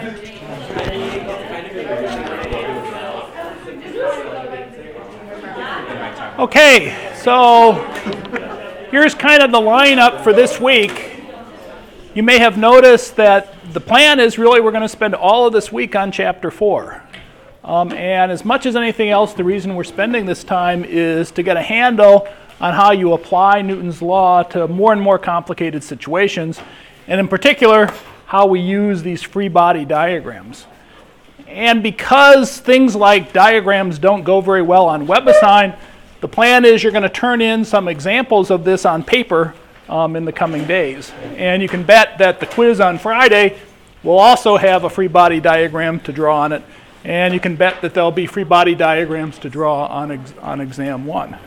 Okay, so here's kind of the lineup for this week. You may have noticed that the plan is really we're going to spend all of this week on Chapter 4. And as much as anything else, the reason we're spending this time is to get a handle on how you apply Newton's law to more and more complicated situations, and in particular, how we use these free body diagrams. And because things like diagrams don't go very well on WebAssign, the plan is you're going to turn in some examples of this on paper in the coming days. And you can bet that the quiz on Friday will also have a free body diagram to draw on it. And you can bet that there'll be free body diagrams to draw on exam 1.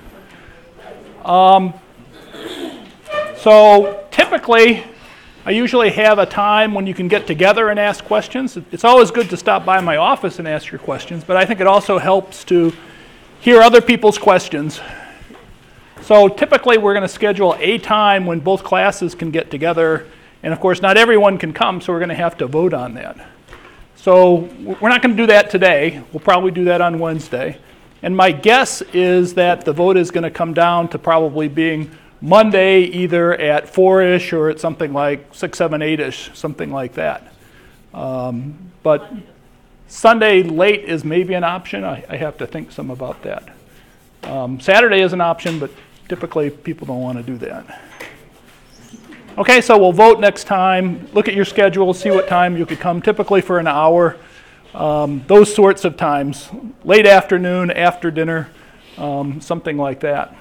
So typically, I usually have a time when you can get together and ask questions. It's always good to stop by my office and ask your questions, but I think it also helps to hear other people's questions. So typically we're going to schedule a time when both classes can get together, and of course not everyone can come, so we're going to have to vote on that. So we're not going to do that today. We'll probably do that on Wednesday. And my guess is that the vote is going to come down to probably being Monday either at 4-ish or at something like 6, 7, 8-ish, something like that. But Sunday late is maybe an option. I have to think some about that. Saturday is an option, but typically people don't want to do that. Okay, so we'll vote next time. Look at your schedule, see what time you could come, typically for an hour. Those sorts of times, late afternoon, after dinner, something like that.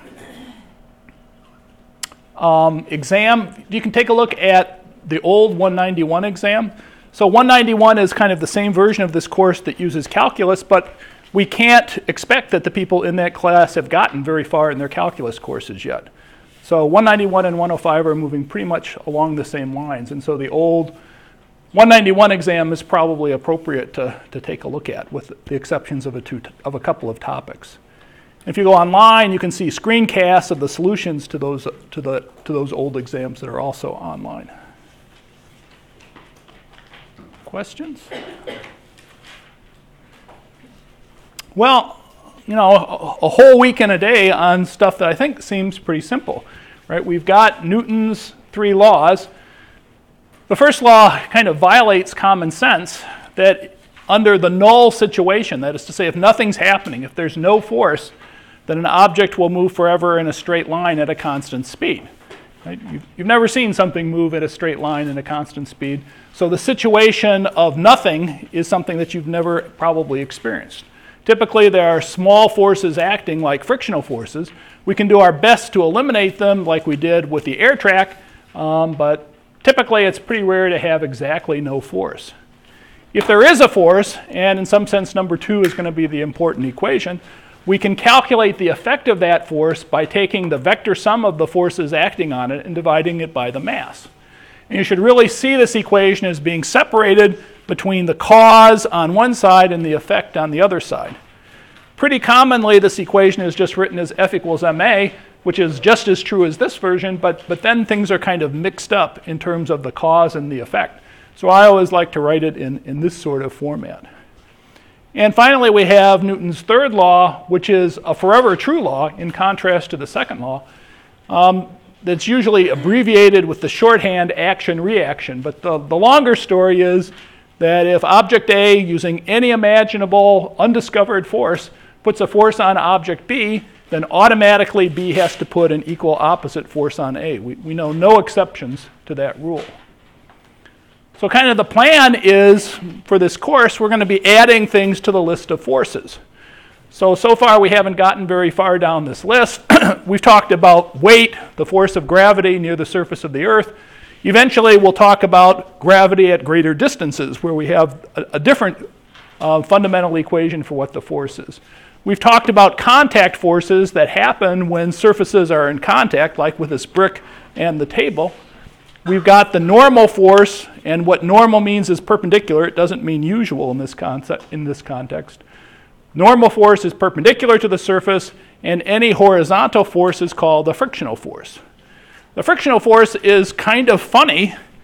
Exam, you can take a look at the old 191 exam. So 191 is kind of the same version of this course that uses calculus, but we can't expect that the people in that class have gotten very far in their calculus courses yet. So 191 and 105 are moving pretty much along the same lines, and so the old 191 exam is probably appropriate to take a look at, with the exceptions of a couple of topics. If you go online, you can see screencasts of the solutions to those old exams that are also online. Questions? Well, you know, a whole week and a day on stuff that I think seems pretty simple, right? We've got Newton's 3 laws. The first law kind of violates common sense that under the null situation, that is to say, if nothing's happening, if there's no force, then an object will move forever in a straight line at a constant speed. Right? You've never seen something move at a straight line in a constant speed. So the situation of nothing is something that you've never probably experienced. Typically, there are small forces acting like frictional forces. We can do our best to eliminate them like we did with the air track, but typically it's pretty rare to have exactly no force. If there is a force, and in some sense number 2 is going to be the important equation, we can calculate the effect of that force by taking the vector sum of the forces acting on it and dividing it by the mass. And you should really see this equation as being separated between the cause on one side and the effect on the other side. Pretty commonly, this equation is just written as F equals ma, which is just as true as this version, but then things are kind of mixed up in terms of the cause and the effect. So I always like to write it in this sort of format. And finally, we have Newton's 3rd law, which is a forever true law in contrast to the second law. That's usually abbreviated with the shorthand action-reaction. But the longer story is that if object A, using any imaginable undiscovered force, puts a force on object B, then automatically B has to put an equal opposite force on A. We know no exceptions to that rule. So kind of the plan is, for this course, we're going to be adding things to the list of forces. So far we haven't gotten very far down this list. We've talked about weight, the force of gravity near the surface of the Earth. Eventually we'll talk about gravity at greater distances, where we have a different fundamental equation for what the force is. We've talked about contact forces that happen when surfaces are in contact, like with this brick and the table. We've got the normal force, and what normal means is perpendicular. It doesn't mean usual in this context. Normal force is perpendicular to the surface, and any horizontal force is called a frictional force. The frictional force is kind of funny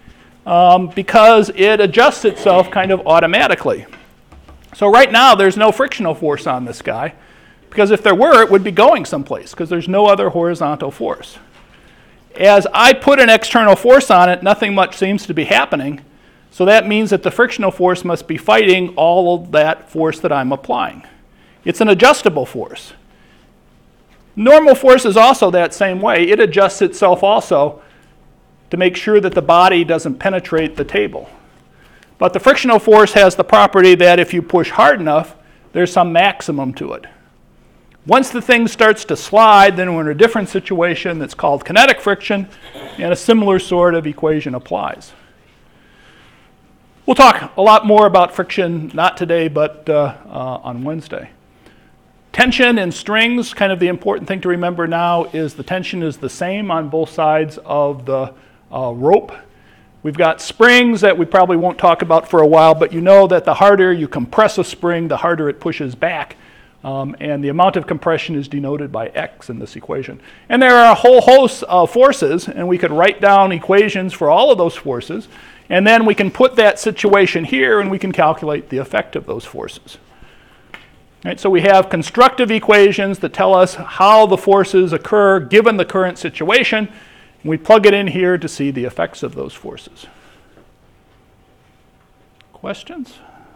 because it adjusts itself kind of automatically. So right now, there's no frictional force on this guy, because if there were, it would be going someplace, because there's no other horizontal force. As I put an external force on it, nothing much seems to be happening, so that means that the frictional force must be fighting all of that force that I'm applying. It's an adjustable force. Normal force is also that same way. It adjusts itself also to make sure that the body doesn't penetrate the table. But the frictional force has the property that if you push hard enough, there's some maximum to it. Once the thing starts to slide, then we're in a different situation that's called kinetic friction, and a similar sort of equation applies. We'll talk a lot more about friction, not today, but on Wednesday. Tension in strings, kind of the important thing to remember now is the tension is the same on both sides of the rope. We've got springs that we probably won't talk about for a while, but you know that the harder you compress a spring, the harder it pushes back. And the amount of compression is denoted by X in this equation. And there are a whole host of forces, and we could write down equations for all of those forces, and then we can put that situation here, and we can calculate the effect of those forces. Right, so we have constructive equations that tell us how the forces occur given the current situation, and we plug it in here to see the effects of those forces. Questions?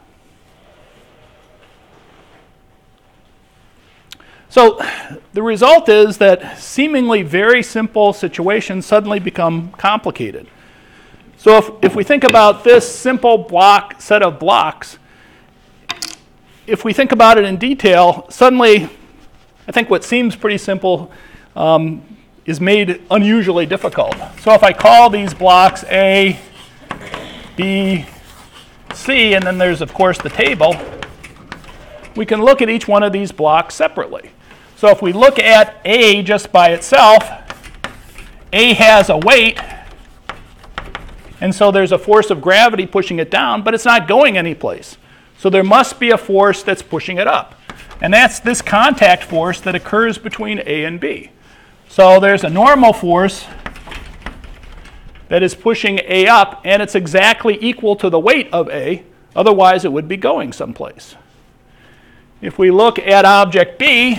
So the result is that seemingly very simple situations suddenly become complicated. So if we think about this simple set of blocks, if we think about it in detail, suddenly I think what seems pretty simple is made unusually difficult. So if I call these blocks A, B, C, and then there's of course the table, we can look at each one of these blocks separately. So if we look at A just by itself, A has a weight, and so there's a force of gravity pushing it down, but it's not going anyplace. So there must be a force that's pushing it up. And that's this contact force that occurs between A and B. So there's a normal force that is pushing A up, and it's exactly equal to the weight of A, otherwise it would be going someplace. If we look at object B,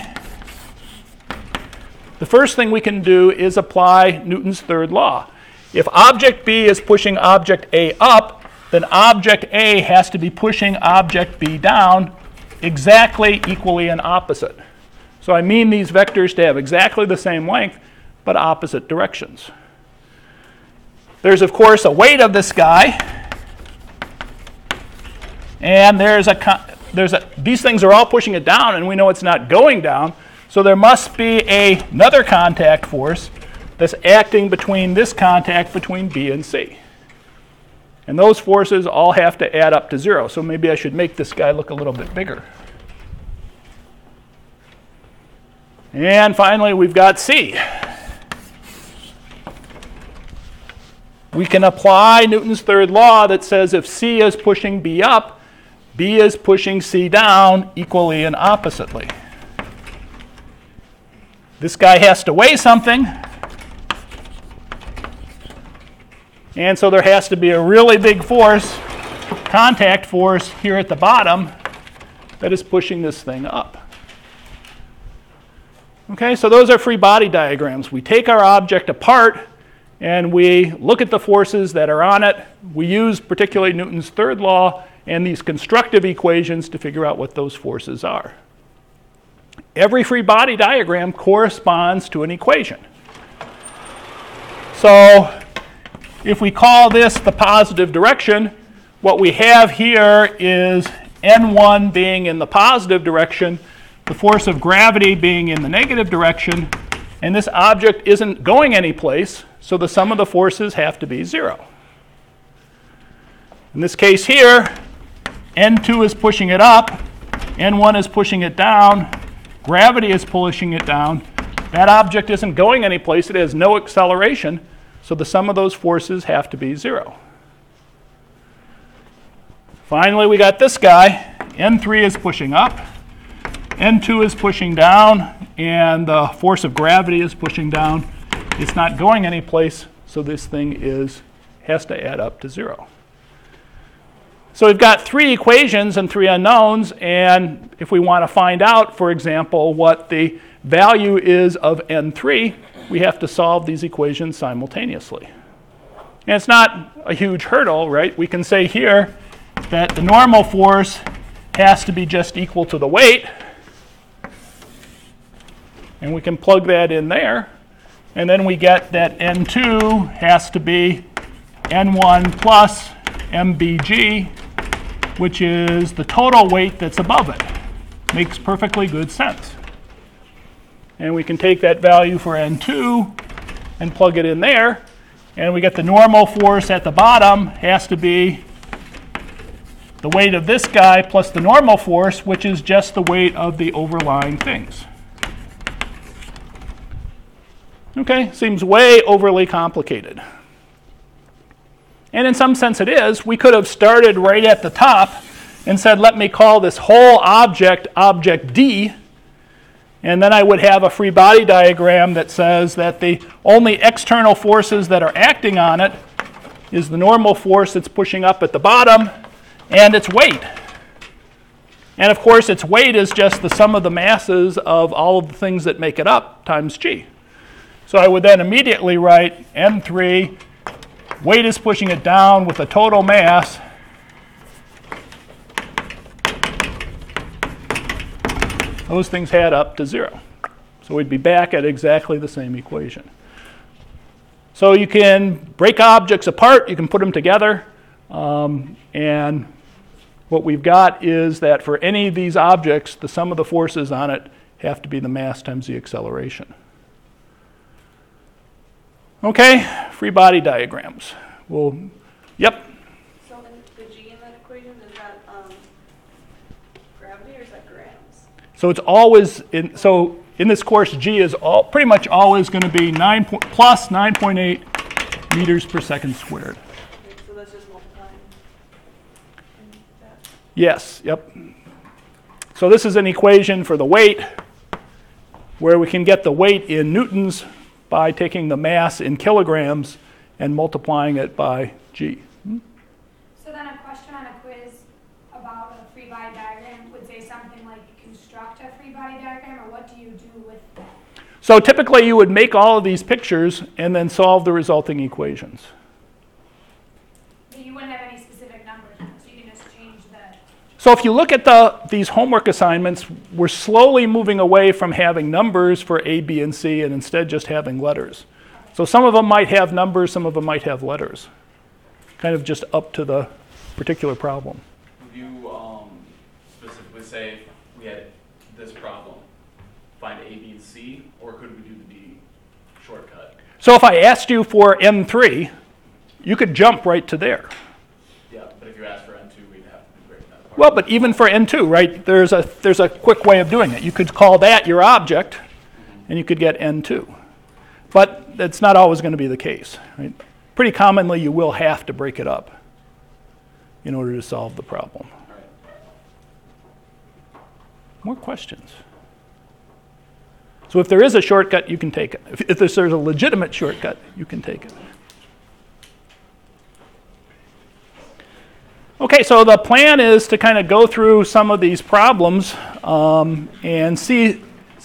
the first thing we can do is apply Newton's third law. If object B is pushing object A up, then object A has to be pushing object B down exactly, equally, and opposite. So I mean these vectors to have exactly the same length, but opposite directions. There's, of course, a weight of this guy, and these things are all pushing it down, and we know it's not going down, so there must be another contact force that's acting between this contact between B and C. And those forces all have to add up to 0. So maybe I should make this guy look a little bit bigger. And finally, we've got C. We can apply Newton's third law that says if C is pushing B up, B is pushing C down equally and oppositely. This guy has to weigh something, and so there has to be a really big force, contact force, here at the bottom that is pushing this thing up. Okay, so those are free body diagrams. We take our object apart, and we look at the forces that are on it. We use particularly Newton's third law and these constructive equations to figure out what those forces are. Every free body diagram corresponds to an equation. So if we call this the positive direction, what we have here is N1 being in the positive direction, the force of gravity being in the negative direction, and this object isn't going anyplace, so the sum of the forces have to be 0. In this case here, N2 is pushing it up, N1 is pushing it down, gravity is pushing it down. That object isn't going anyplace, it has no acceleration, so the sum of those forces have to be 0. Finally, we got this guy. N3 is pushing up, N2 is pushing down, and the force of gravity is pushing down. It's not going anyplace, so this thing is has to add up to 0. So we've got 3 equations and 3 unknowns, and if we want to find out, for example, what the value is of n3, we have to solve these equations simultaneously. And it's not a huge hurdle, right? We can say here that the normal force has to be just equal to the weight, and we can plug that in there, and then we get that n2 has to be n1 plus mbg, which is the total weight that's above it. Makes perfectly good sense. And we can take that value for n2 and plug it in there, and we get the normal force at the bottom has to be the weight of this guy plus the normal force, which is just the weight of the overlying things. Okay, seems way overly complicated. And in some sense it is. We could have started right at the top and said, let me call this whole object, object D, and then I would have a free body diagram that says that the only external forces that are acting on it is the normal force that's pushing up at the bottom and its weight. And of course, its weight is just the sum of the masses of all of the things that make it up times g. So I would then immediately write n3, weight is pushing it down with a total mass those things add up to 0. So we'd be back at exactly the same equation. So you can break objects apart, you can put them together, and what we've got is that for any of these objects, the sum of the forces on it have to be the mass times the acceleration. Okay, free body diagrams. Yep. So the g in that equation, is that gravity or is that grams? So it's always, in this course, g is pretty much always going to be plus 9.8 meters per second squared. Okay, so that's just multiplying that. Yes, yep. So this is an equation for the weight, where we can get the weight in newtons by taking the mass in kilograms and multiplying it by g. So then a question on a quiz about a free body diagram would say something like construct a free body diagram, or what do you do with that? So typically you would make all of these pictures and then solve the resulting equations. But you wouldn't have any specific numbers, so you can just change the... So if you look at these homework assignments, we're slowly moving away from having numbers for A, B, and C, and instead just having letters. So some of them might have numbers, some of them might have letters. Kind of just up to the particular problem. Would you specifically say we had this problem, find A, B, and C, or could we do the B shortcut? So if I asked you for M3, you could jump right to there. Yeah, but if you asked for N2, we'd have to break that apart. Well, but even for N2, right, there's a quick way of doing it. You could call that your object, and you could get N2. But that's not always going to be the case. Right? Pretty commonly, you will have to break it up in order to solve the problem. All right. More questions? So if there is a shortcut, you can take it. If there's a legitimate shortcut, you can take it. Okay, so the plan is to kind of go through some of these problems and see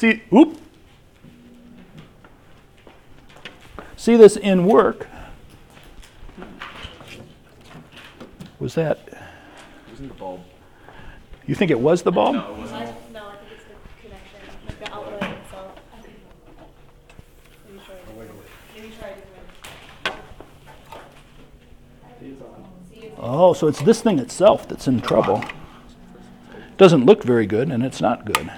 this in work. Was that? It wasn't the bulb. You think it was the bulb? No, it wasn't. No, I think it's the connection, like the outlet itself. Maybe try it again. Oh, so it's this thing itself that's in trouble. Doesn't look very good, and it's not good.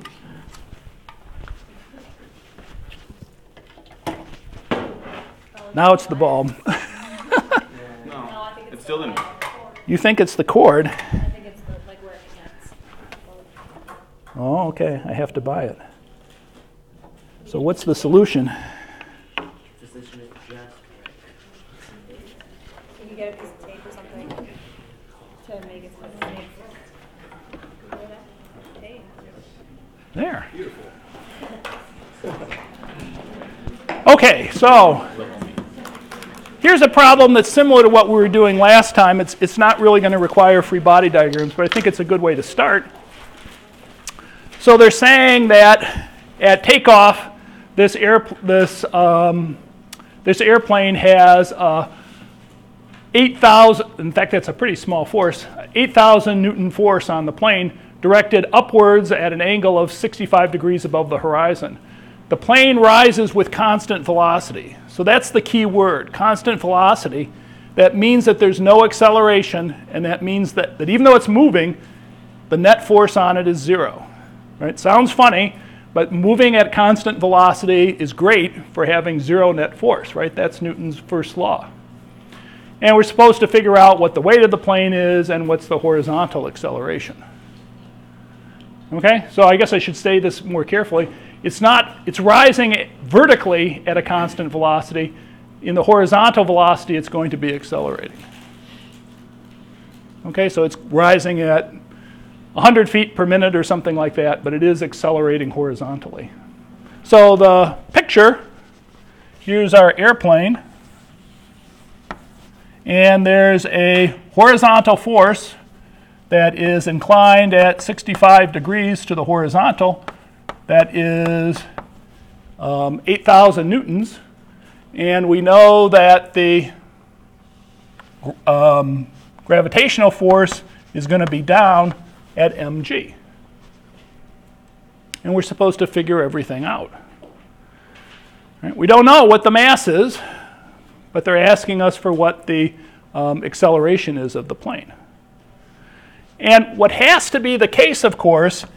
Now it's the bulb. No, it still didn't. You think it's the cord? I think it's like where it connects. Oh, okay. I have to buy it. So what's the solution? Position it just right. Can you get a piece of tape or something to make it so it's safe? Tape. There. Okay, so here's a problem that's similar to what we were doing last time. It's not really going to require free body diagrams, but I think it's a good way to start. So they're saying that at takeoff, this airplane has 8,000, in fact, that's a pretty small force, 8,000 Newton force on the plane directed upwards at an angle of 65 degrees above the horizon. The plane rises with constant velocity. So that's the key word, constant velocity. That means that there's no acceleration, and that means that even though it's moving, the net force on it is 0. Right? Sounds funny, but moving at constant velocity is great for having 0 net force, right? That's Newton's first law. And we're supposed to figure out what the weight of the plane is and what's the horizontal acceleration. Okay, so I guess I should say this more carefully. It's rising vertically at a constant velocity. In the horizontal velocity, it's going to be accelerating. Okay, so it's rising at 100 feet per minute or something like that, but it is accelerating horizontally. So the picture, here's our airplane, and there's a horizontal force that is inclined at 65 degrees to the horizontal. That is 8,000 newtons. And we know that the gravitational force is going to be down at mg. And we're supposed to figure everything out. Right? We don't know what the mass is, but they're asking us for what the acceleration is of the plane. And what has to be the case, of course,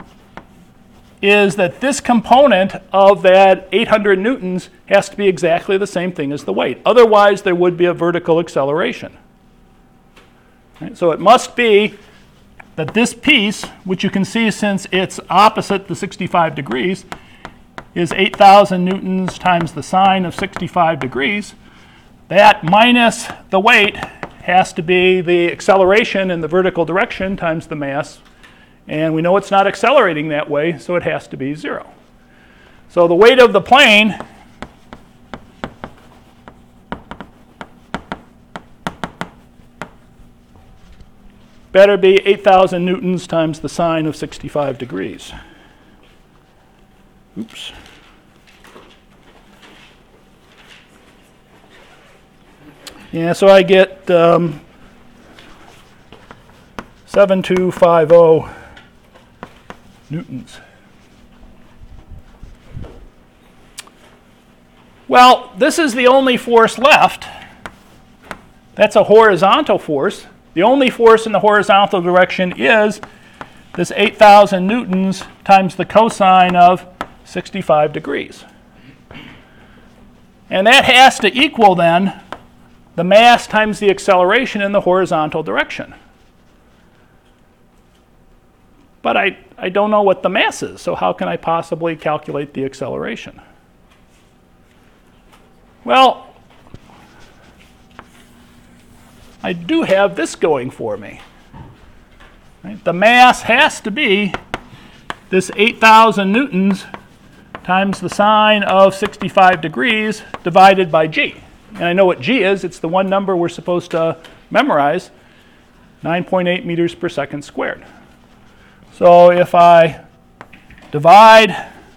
is that this component of that 800 newtons has to be exactly the same thing as the weight. Otherwise, there would be a vertical acceleration. Right? So it must be that this piece, which you can see since it's opposite the 65 degrees, is 8,000 newtons times the sine of 65 degrees. That minus the weight has to be the acceleration in the vertical direction times the mass. And we know it's not accelerating that way, so it has to be 0. So the weight of the plane better be 8,000 newtons times the sine of 65 degrees. Oops. Yeah, so I get 7250 newtons. Well, this is the only force left. That's a horizontal force. The only force in the horizontal direction is this 8,000 newtons times the cosine of 65 degrees. And that has to equal then the mass times the acceleration in the horizontal direction. But I don't know what the mass is, so how can I possibly calculate the acceleration? Well, I do have this going for me. Right? The mass has to be this 8,000 newtons times the sine of 65 degrees divided by g. And I know what g is. It's the one number we're supposed to memorize, 9.8 meters per second squared. So if I divide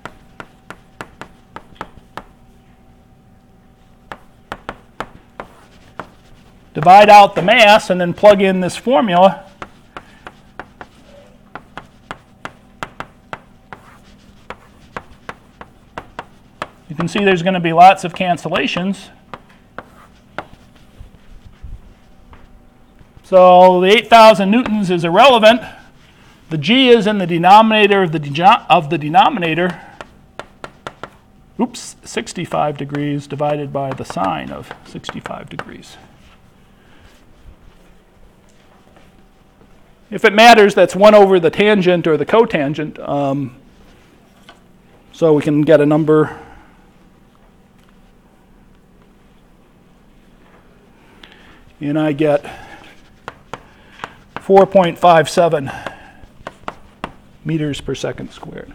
out the mass and then plug in this formula, you can see there's going to be lots of cancellations. So the 8,000 newtons is irrelevant. The g is in the denominator of the denominator. Oops, 65 degrees divided by the sine of 65 degrees. If it matters, that's 1 over the tangent or the cotangent. So we can get a number. And I get 4.57 meters per second squared.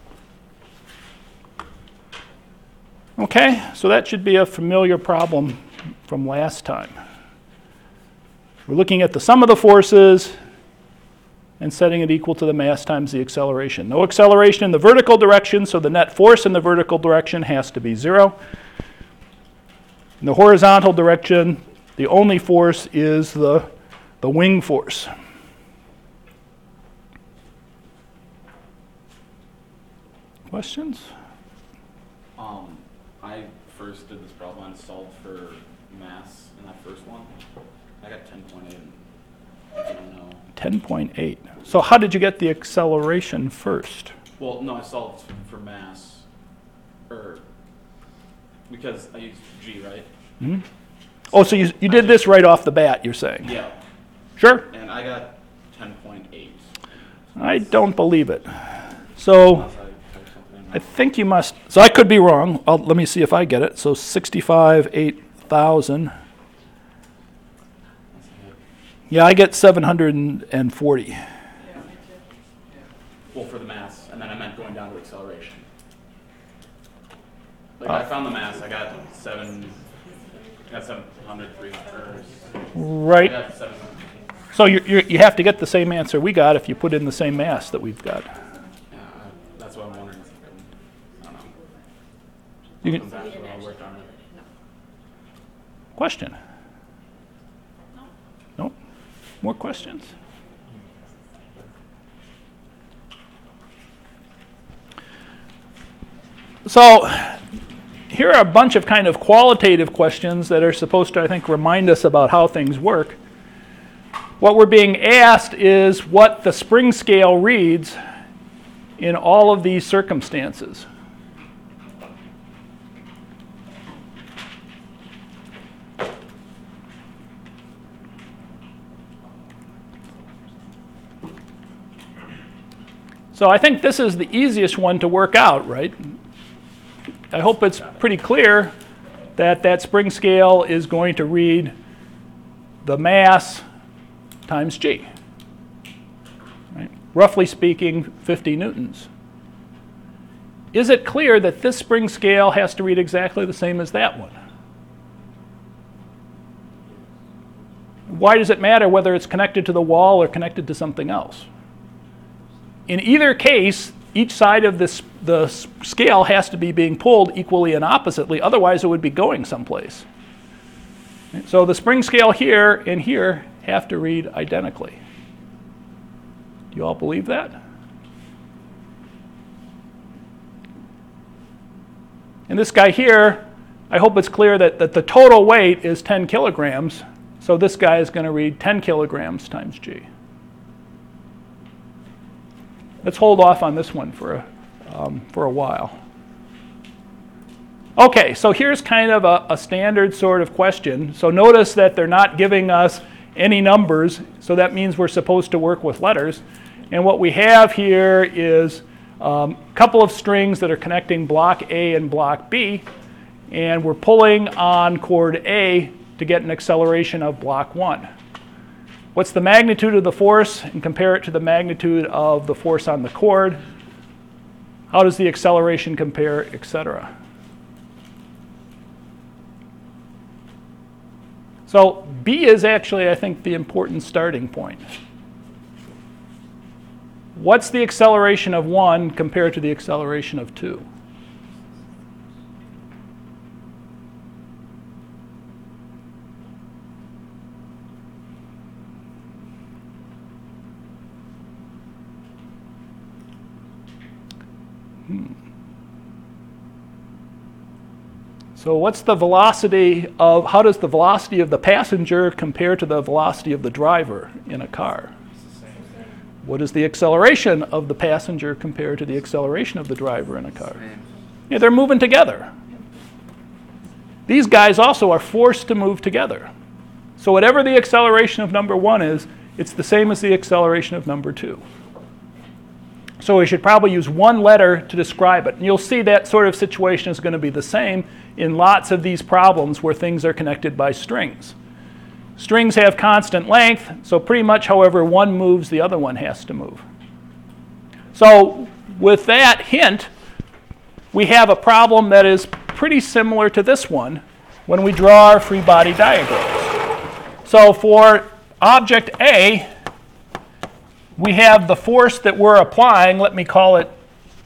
Okay, so that should be a familiar problem from last time. We're looking at the sum of the forces and setting it equal to the mass times the acceleration. No acceleration in the vertical direction, so the net force in the vertical direction has to be 0. In the horizontal direction, the only force is the wing force. Questions? I first did this problem and solved for mass in that first one. I got 10.8. I don't know. 10.8. So how did you get the acceleration first? Well, no, I solved for mass, because I used G, right? Hmm? Oh, so you did this right off the bat, you're saying? Yeah. Sure. And I got 10.8. I don't believe it. So I think you must, so I could be wrong. Let me see if I get it. So 65, 8,000. Yeah, I get 740. Well, for the mass, and then I meant going down to acceleration. Like I found the mass, I got 700, 300. I Right. got 700. So you have to get the same answer we got if you put in the same mass that we've got. Yeah, that's what I'm wondering. I don't know. You I'll can, come back to it, I'll work on it. question? No? More questions? So here are a bunch of kind of qualitative questions that are supposed to, I think, remind us about how things work. What we're being asked is what the spring scale reads in all of these circumstances. So I think this is the easiest one to work out, right? I hope it's pretty clear that that spring scale is going to read the mass times g. Right? Roughly speaking, 50 newtons. Is it clear that this spring scale has to read exactly the same as that one? Why does it matter whether it's connected to the wall or connected to something else? In either case, each side of the scale has to be being pulled equally and oppositely, otherwise it would be going someplace. So the spring scale here and here have to read identically. Do you all believe that? And this guy here, I hope it's clear that the total weight is 10 kilograms, so this guy is going to read 10 kilograms times g. Let's hold off on this one for a while. Okay, so here's kind of a standard sort of question. So notice that they're not giving us any numbers, so that means we're supposed to work with letters. And what we have here is a couple of strings that are connecting block A and block B, and we're pulling on cord A to get an acceleration of block 1. What's the magnitude of the force, and compare it to the magnitude of the force on the cord? How does the acceleration compare, etc.? So B is actually, I think, the important starting point. What's the acceleration of 1 compared to the acceleration of 2? So what's the velocity of, how does the velocity of the passenger compare to the velocity of the driver in a car? What is the acceleration of the passenger compared to the acceleration of the driver in a car? Yeah, they're moving together. These guys also are forced to move together. So whatever the acceleration of number 1 is, it's the same as the acceleration of number 2. So we should probably use one letter to describe it. And you'll see that sort of situation is going to be the same in lots of these problems where things are connected by strings. Strings have constant length, so pretty much however one moves, the other one has to move. So with that hint, we have a problem that is pretty similar to this one, when we draw our free body diagrams. So for object A, we have the force that we're applying. I'll call it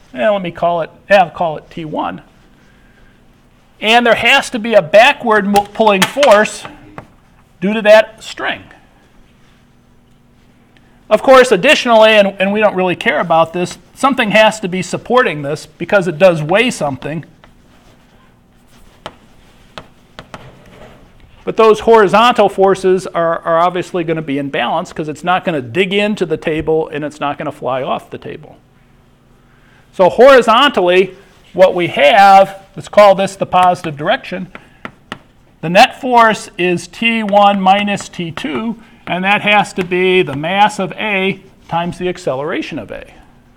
T1. And there has to be a backward pulling force due to that string. Of course, additionally, and we don't really care about this, something has to be supporting this because it does weigh something. But those horizontal forces are obviously going to be in balance because it's not going to dig into the table and it's not going to fly off the table. So horizontally, what we have, let's call this the positive direction. The net force is T1 minus T2, and that has to be the mass of A times the acceleration of A.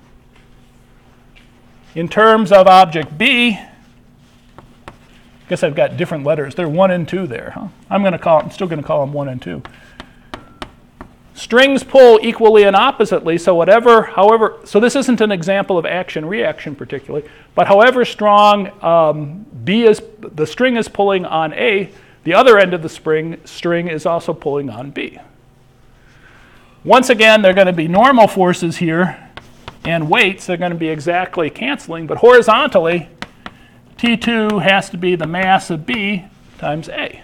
In terms of object B, I guess I've got different letters. They're 1 and 2 there, huh? I'm still going to call them 1 and 2. Strings pull equally and oppositely, so so this isn't an example of action-reaction particularly, but however strong the string is pulling on A, the other end of the string is also pulling on B. Once again, they're going to be normal forces here, and weights, they're going to be exactly canceling, but horizontally, T2 has to be the mass of B times A.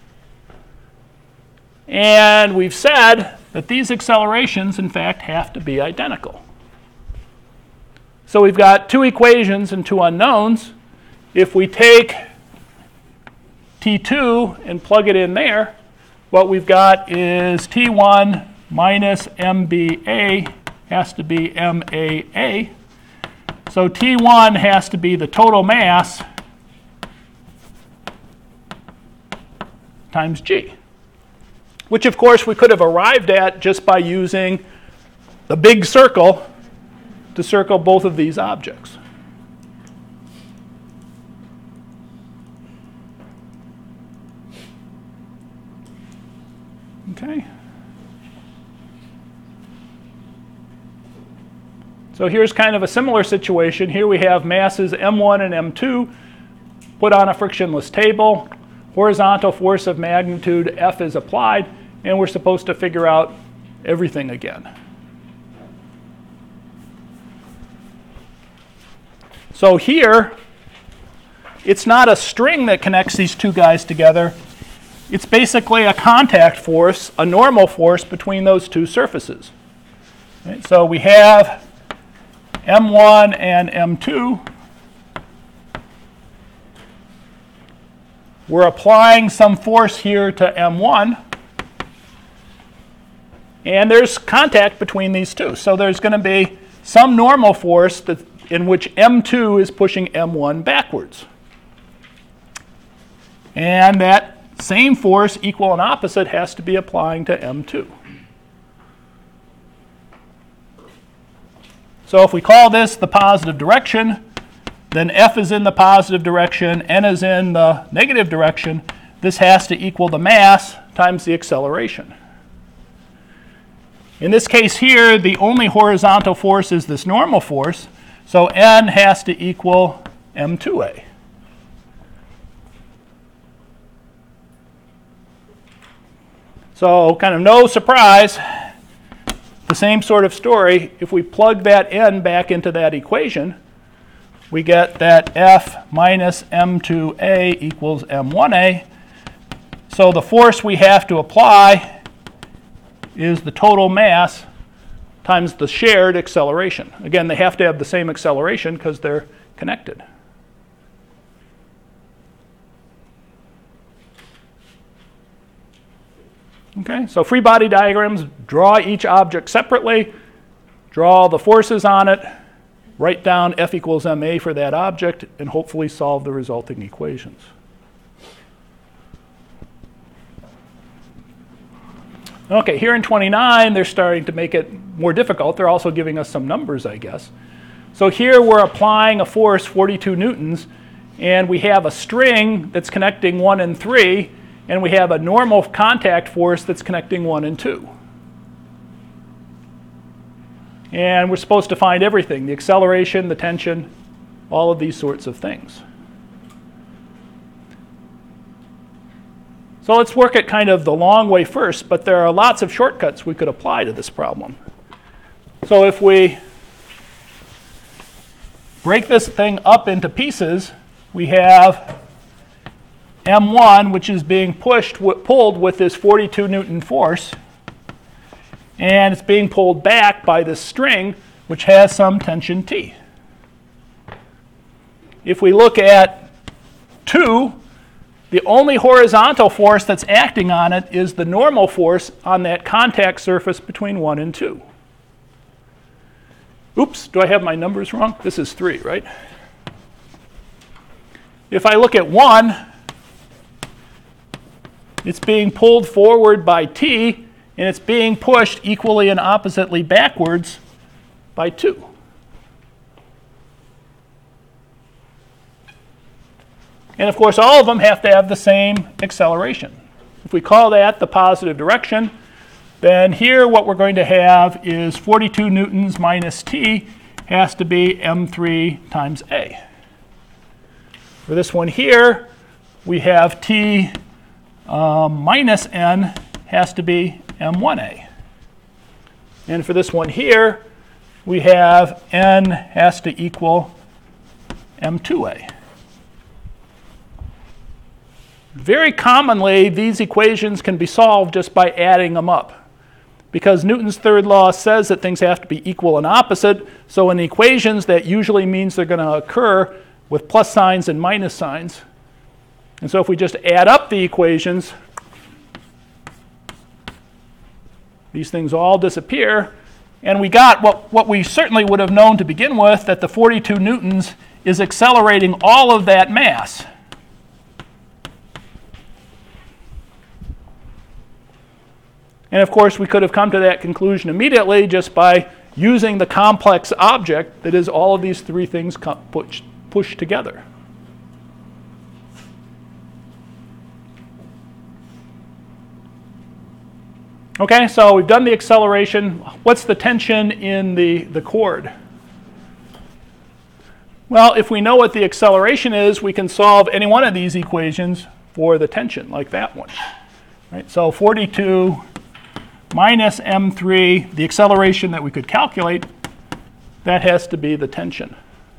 And we've said that these accelerations, in fact, have to be identical. So we've got 2 equations and 2 unknowns. If we take T2 and plug it in there, what we've got is T1 minus MBA has to be MAA. So T1 has to be the total mass times G, which of course we could have arrived at just by using the big circle to circle both of these objects. Okay. So here's kind of a similar situation. Here we have masses M1 and M2 put on a frictionless table. Horizontal force of magnitude F is applied, and we're supposed to figure out everything again. So here, it's not a string that connects these 2 guys together. It's basically a contact force, a normal force between those 2 surfaces. Right? So we have M1 and M2. We're applying some force here to M1. And there's contact between these 2. So there's going to be some normal force in which M2 is pushing M1 backwards. And that same force, equal and opposite, has to be applying to M2. So if we call this the positive direction, then F is in the positive direction, N is in the negative direction. This has to equal the mass times the acceleration. In this case here, the only horizontal force is this normal force, so N has to equal M2A. So kind of no surprise, the same sort of story. If we plug that N back into that equation, we get that F minus M2A equals M1A. So the force we have to apply is the total mass times the shared acceleration. Again, they have to have the same acceleration because they're connected. Okay, so free body diagrams, draw each object separately, draw the forces on it, write down F equals ma for that object, and hopefully solve the resulting equations. Okay, here in 29, they're starting to make it more difficult. They're also giving us some numbers, I guess. So here we're applying a force, 42 newtons, and we have a string that's connecting 1 and 3, and we have a normal contact force that's connecting 1 and 2. And we're supposed to find everything, the acceleration, the tension, all of these sorts of things. So let's work at kind of the long way first, but there are lots of shortcuts we could apply to this problem. So if we break this thing up into pieces, we have M1, which is being pulled with this 42 Newton force, and it's being pulled back by this string, which has some tension T. If we look at 2, the only horizontal force that's acting on it is the normal force on that contact surface between 1 and 2. Oops, do I have my numbers wrong? This is 3, right? If I look at 1, it's being pulled forward by T, and it's being pushed equally and oppositely backwards by 2. And of course, all of them have to have the same acceleration. If we call that the positive direction, then here what we're going to have is 42 newtons minus T has to be M3 times A. For this one here, we have T minus N has to be M1A. And for this one here, we have N has to equal M2A. Very commonly, these equations can be solved just by adding them up. Because Newton's third law says that things have to be equal and opposite, so in equations that usually means they're going to occur with plus signs and minus signs. And so if we just add up the equations, these things all disappear, and we got what we certainly would have known to begin with, that the 42 newtons is accelerating all of that mass. And of course, we could have come to that conclusion immediately just by using the complex object that is all of these three things pushed together. Okay, so we've done the acceleration. What's the tension in the cord? Well, if we know what the acceleration is, we can solve any one of these equations for the tension, like that one. Right? So 42 minus M3, the acceleration that we could calculate, that has to be the tension.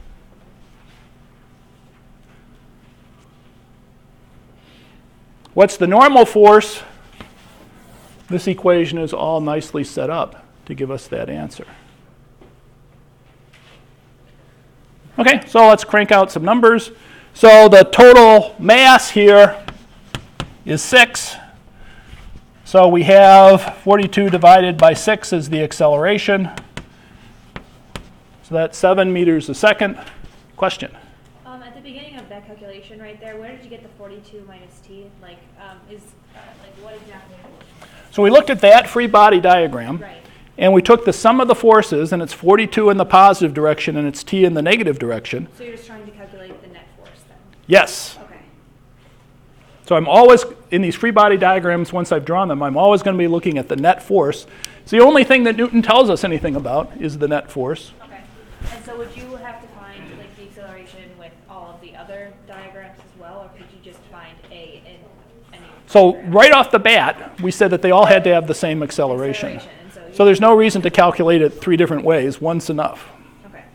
What's the normal force? This equation is all nicely set up to give us that answer. Okay, so let's crank out some numbers. So the total mass here is 6. So we have 42 divided by 6 is the acceleration. So that's 7 meters a second. Question? At the beginning of that calculation right there, where did you get the 42 minus t? Like, what exactly? So we looked at that free body diagram. Right. And we took the sum of the forces, and it's 42 in the positive direction, and it's t in the negative direction. So you're just trying to calculate the net force then? Yes. Okay. So I'm always, in these free body diagrams, once I've drawn them, I'm always going to be looking at the net force. It's the only thing that Newton tells us anything about is the net force. Okay. And so would you have to find like the acceleration with all of the other diagrams as well, or could you just find A in any? So right off the bat, we said that they all had to have the same acceleration. And So there's no reason to calculate it 3 different ways. One's enough. Okay.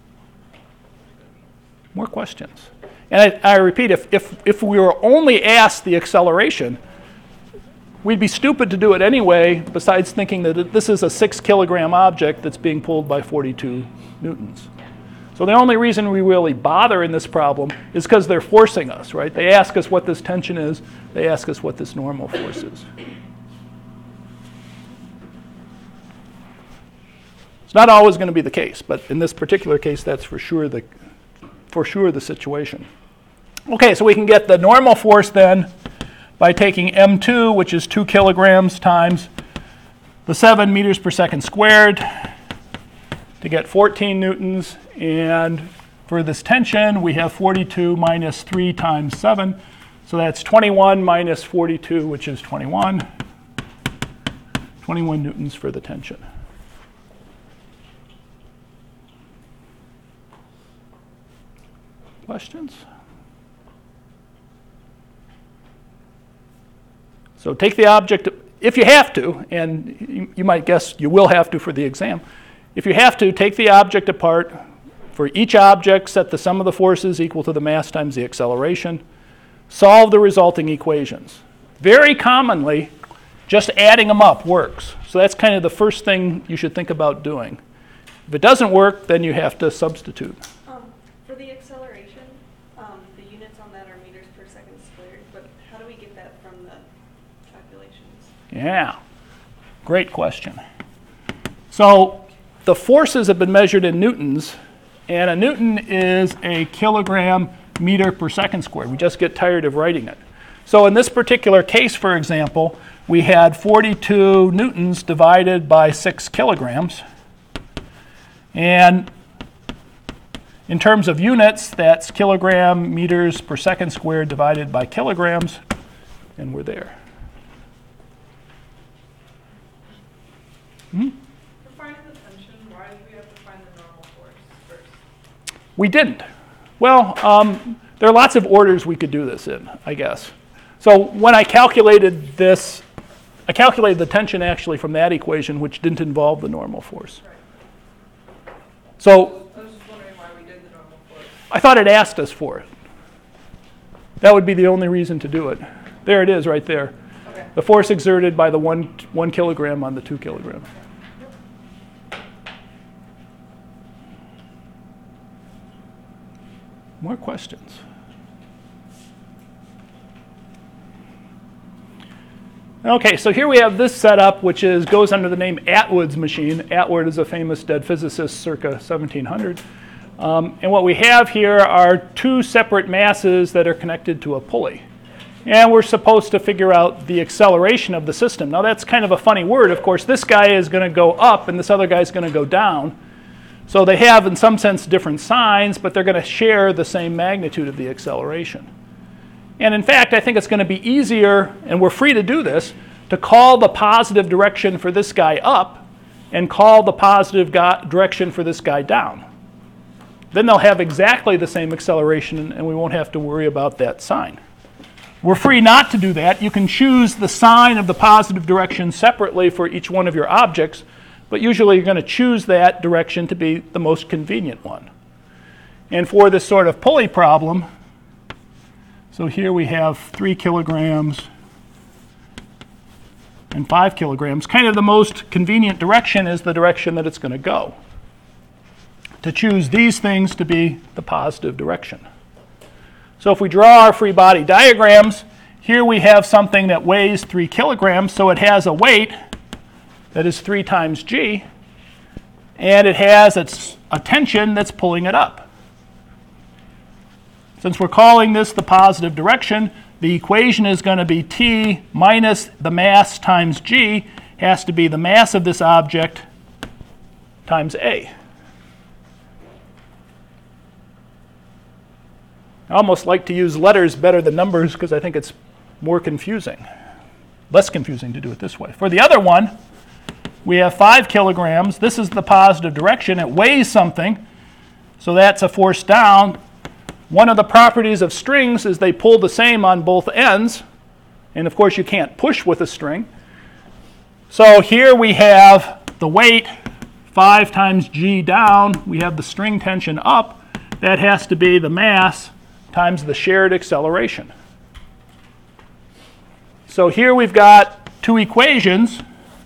More questions? And I repeat, if we were only asked the acceleration, we'd be stupid to do it anyway, besides thinking that this is a 6 kilogram object that's being pulled by 42 newtons. So the only reason we really bother in this problem is because they're forcing us, right? They ask us what this tension is. They ask us what this normal force is. It's not always going to be the case, but in this particular case, that's for sure the situation. Okay, so we can get the normal force then by taking M2, which is 2 kilograms, times the 7 meters per second squared to get 14 newtons. And for this tension, we have 42 minus 3 times 7. So that's 21 minus 42, which is 21. 21 newtons for the tension. Questions? So take the object, if you have to, and you might guess you will have to for the exam. If you have to, take the object apart. For each object, set the sum of the forces equal to the mass times the acceleration. Solve the resulting equations. Very commonly, just adding them up works. So that's kind of the first thing you should think about doing. If it doesn't work, then you have to substitute. For the acceleration, the units on that are meters per second squared, but how do we get that from the calculations? Yeah, great question. So the forces have been measured in newtons, and a newton is a kilogram meter per second squared. We just get tired of writing it. So in this particular case, for example, we had 42 newtons divided by 6 kilograms. And in terms of units, that's kilogram meters per second squared divided by kilograms, and we're there. For finding the tension, why do we have to find the normal force first? We didn't. Well, there are lots of orders we could do this in, I guess. So when I calculated this, I calculated the tension actually from that equation, which didn't involve the normal force. Right. So I was just wondering why we did the normal force. I thought it asked us for it. That would be the only reason to do it. There it is right there. Okay. The force exerted by the one kilogram on the 2 kilogram. More questions? Okay, so here we have this setup, which goes under the name Atwood's machine. Atwood is a famous dead physicist circa 1700. And what we have here are 2 separate masses that are connected to a pulley. And we're supposed to figure out the acceleration of the system. Now that's kind of a funny word. Of course, this guy is going to go up and this other guy is going to go down. So they have, in some sense, different signs, but they're going to share the same magnitude of the acceleration. And in fact, I think it's going to be easier, and we're free to do this, to call the positive direction for this guy up and call the positive direction for this guy down. Then they'll have exactly the same acceleration, and we won't have to worry about that sign. We're free not to do that. You can choose the sign of the positive direction separately for each one of your objects, but usually you're going to choose that direction to be the most convenient one. And for this sort of pulley problem, so here we have 3 kilograms and 5 kilograms. Kind of the most convenient direction is the direction that it's going to go. To choose these things to be the positive direction. So if we draw our free body diagrams, here we have something that weighs 3 kilograms, so it has a weight that is 3 times g, and it has a tension that's pulling it up. Since we're calling this the positive direction, the equation is going to be T minus the mass times G has to be the mass of this object times A. I almost like to use letters better than numbers because I think it's more confusing. Less confusing to do it this way. For the other one, we have 5 kilograms. This is the positive direction. It weighs something, so that's a force down. One of the properties of strings is they pull the same on both ends. And of course, you can't push with a string. So here we have the weight, 5 times g down. We have the string tension up. That has to be the mass times the shared acceleration. So here we've got 2 equations.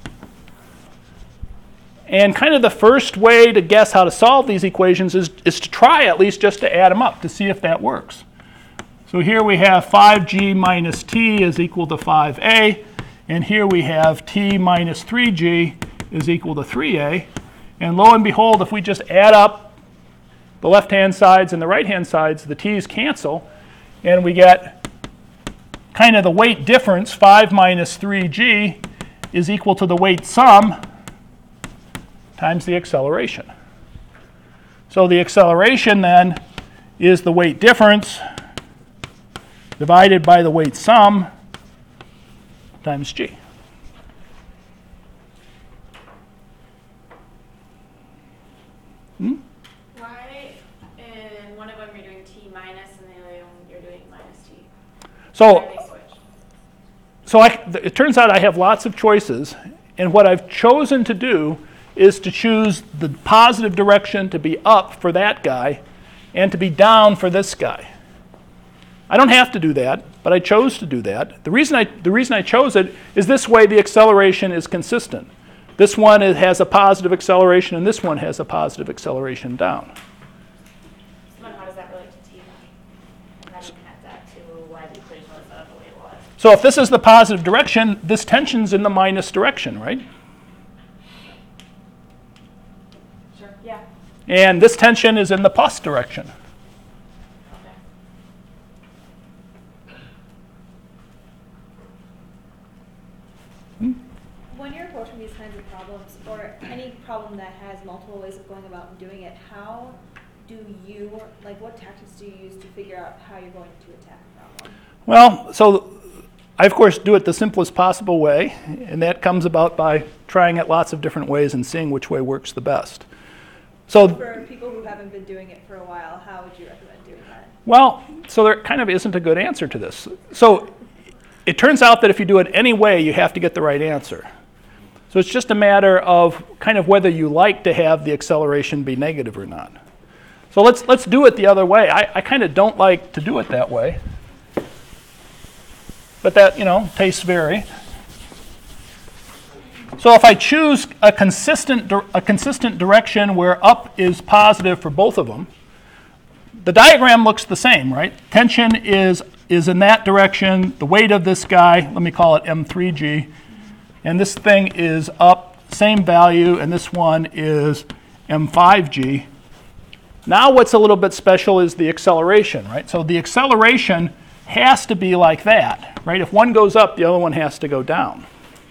And kind of the first way to guess how to solve these equations is to try at least just to add them up to see if that works. So here we have 5g minus t is equal to 5a. And here we have t minus 3g is equal to 3a. And lo and behold, if we just add up the left-hand sides and the right-hand sides, the t's cancel. And we get kind of the weight difference, 5 minus 3g, is equal to the weight sum times the acceleration. So the acceleration then is the weight difference divided by the weight sum times g. Why in one of them you're doing t minus and the other one you're doing minus t? So, Why are they switched? so it turns out I have lots of choices, and what I've chosen to do is to choose the positive direction to be up for that guy and to be down for this guy. I don't have to do that, but I chose to do that. The reason I chose it is this way the acceleration is consistent. This one has a positive acceleration, and this one has a positive acceleration down. So how does that relate to T? How do you connect that to why the equation was set up the way it was? So if this is the positive direction, this tension's in the minus direction, right? Sure. Yeah. And this tension is in the plus direction. Okay. When you're approaching these kinds of problems, or any problem that has multiple ways of going about and doing it, how do you, like, what tactics do you use to figure out how you're going to attack a problem? Well, so I, of course, do it the simplest possible way, and that comes about by trying it lots of different ways and seeing which way works the best. So, For people who haven't been doing it for a while, how would you recommend doing that? well, so there kind of isn't a good answer to this. So it turns out that if you do it any way, you have to get the right answer. So it's just a matter of kind of whether you like to have the acceleration be negative or not. So let's do it the other way. I kind of don't like to do it that way. But that, tastes vary. So if I choose a consistent direction where up is positive for both of them, the diagram looks the same, right? Tension is in that direction. The weight of this guy, let me call it M3G, and this thing is up, same value, and this one is M5G. Now what's a little bit special is the acceleration, right? So the acceleration has to be like that, right? If one goes up, the other one has to go down.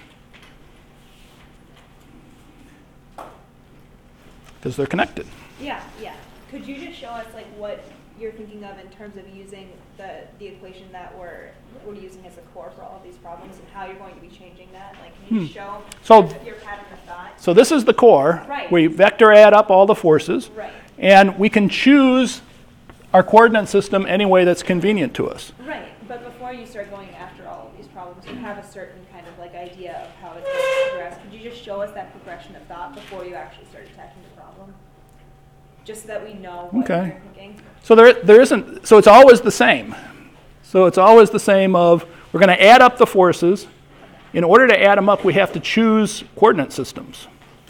Because they're connected. Yeah. Could you just show us like what you're thinking of in terms of using the equation that we're using as a core for all of these problems and how you're going to be changing that? Like, can you show your pattern of thought? So this is the core. Right. We vector add up all the forces. Right. And we can choose our coordinate system any way that's convenient to us. Right, but before you start going after all of these problems, you have a certain kind of like idea of how it's going to progress. Could you just show us that progression of thought before you actually start attacking the problem? Just so that we know what Okay. you're thinking. So there isn't, so it's always the same. So it's always the same of, we're going to add up the forces. In order to add them up, we have to choose coordinate systems.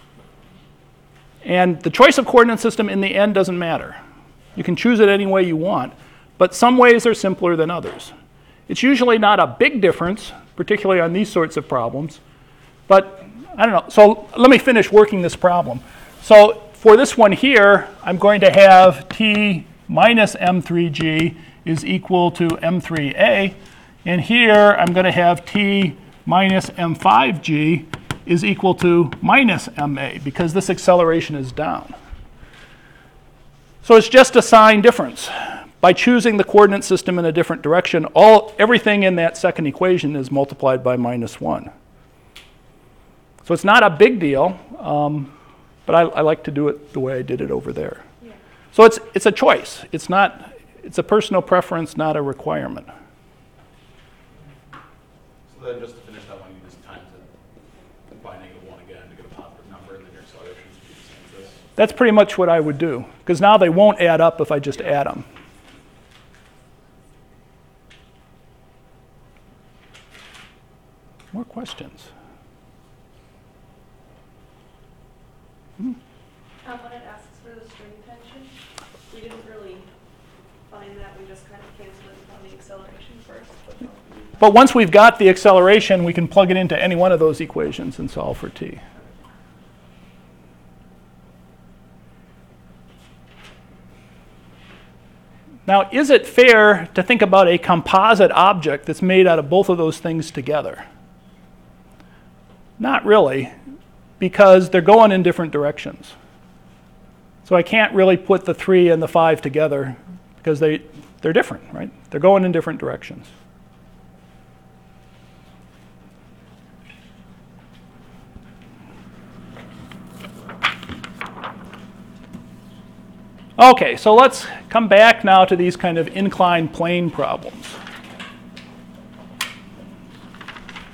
And the choice of coordinate system in the end doesn't matter. You can choose it any way you want, but some ways are simpler than others. It's usually not a big difference, particularly on these sorts of problems, but I don't know. So let me finish working this problem. So for this one here, I'm going to have T minus M3G is equal to M3A, and here I'm going to have T minus M5G is equal to minus MA, because this acceleration is down. So it's just a sign difference. By choosing the coordinate system in a different direction, everything in that second equation is multiplied by -1. So it's not a big deal, but I like to do it the way I did it over there. Yeah. So it's a choice. It's a personal preference, not a requirement. So then just to finish that one, you just times it by -1 again to get a positive number, and then your acceleration should be the same as this. That's pretty much what I would do, because now they won't add up if I just add them. More questions? When it asks for the string tension, we didn't really find that, we just kind of canceled it on the acceleration first. But once we've got the acceleration, we can plug it into any one of those equations and solve for t. Now, is it fair to think about a composite object that's made out of both of those things together? Not really, because they're going in different directions. So I can't really put the 3 and the 5 together because they're different, right? They're going in different directions. Okay, so let's come back now to these kind of inclined plane problems.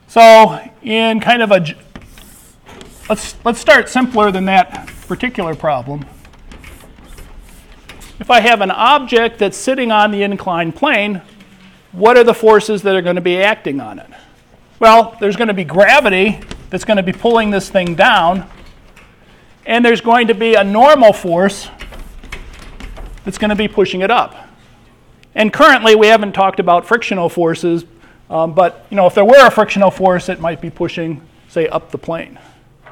So in kind of let's start simpler than that particular problem. If I have an object that's sitting on the inclined plane, what are the forces that are going to be acting on it? Well, there's going to be gravity that's going to be pulling this thing down, and there's going to be a normal force that's going to be pushing it up. And currently, we haven't talked about frictional forces, but if there were a frictional force, it might be pushing, say, up the plane.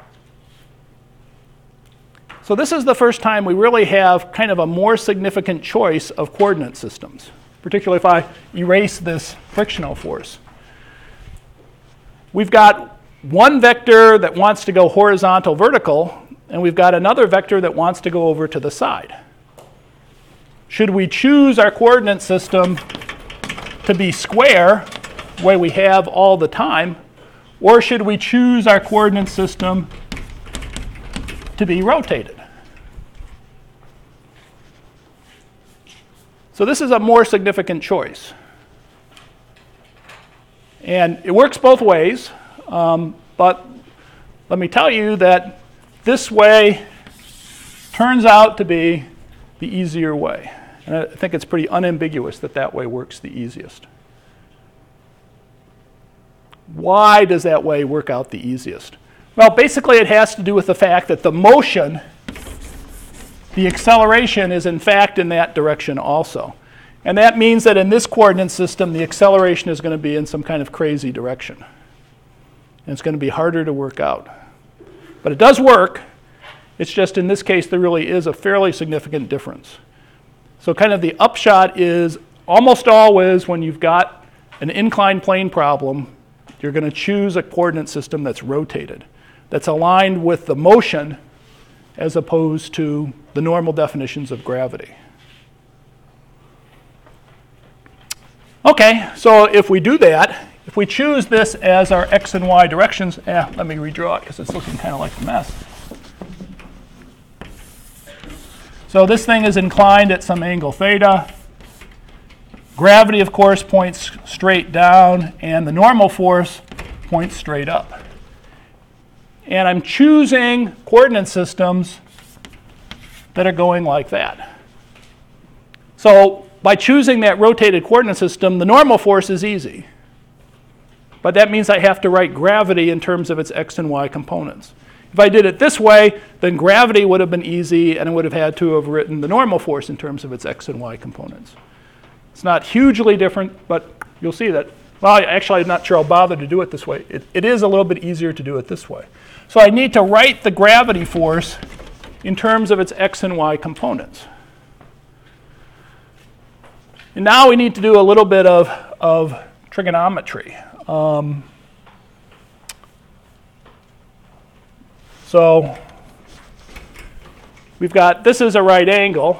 So this is the first time we really have kind of a more significant choice of coordinate systems, particularly if I erase this frictional force. We've got one vector that wants to go horizontal, vertical, and we've got another vector that wants to go over to the side. Should we choose our coordinate system to be square, the way we have all the time, or should we choose our coordinate system to be rotated? So this is a more significant choice. And it works both ways, but let me tell you that this way turns out to be the easier way. And I think it's pretty unambiguous that that way works the easiest. Why does that way work out the easiest? Well, basically it has to do with the fact that the motion, the acceleration, is in fact in that direction also. And that means that in this coordinate system, the acceleration is going to be in some kind of crazy direction. And it's going to be harder to work out. But it does work. It's just in this case, there really is a fairly significant difference. So kind of the upshot is almost always when you've got an inclined plane problem, you're going to choose a coordinate system that's rotated, that's aligned with the motion as opposed to the normal definitions of gravity. Okay, so if we do that, if we choose this as our x and y directions, let me redraw it because it's looking kind of like a mess. So this thing is inclined at some angle theta. Gravity, of course, points straight down, and the normal force points straight up. And I'm choosing coordinate systems that are going like that. So by choosing that rotated coordinate system, the normal force is easy. But that means I have to write gravity in terms of its x and y components. If I did it this way, then gravity would have been easy, and I would have had to have written the normal force in terms of its x and y components. It's not hugely different, but you'll see that. Well, actually, I'm not sure I'll bother to do it this way. It is a little bit easier to do it this way. So I need to write the gravity force in terms of its x and y components. And now we need to do a little bit of trigonometry. So we've got, this is a right angle.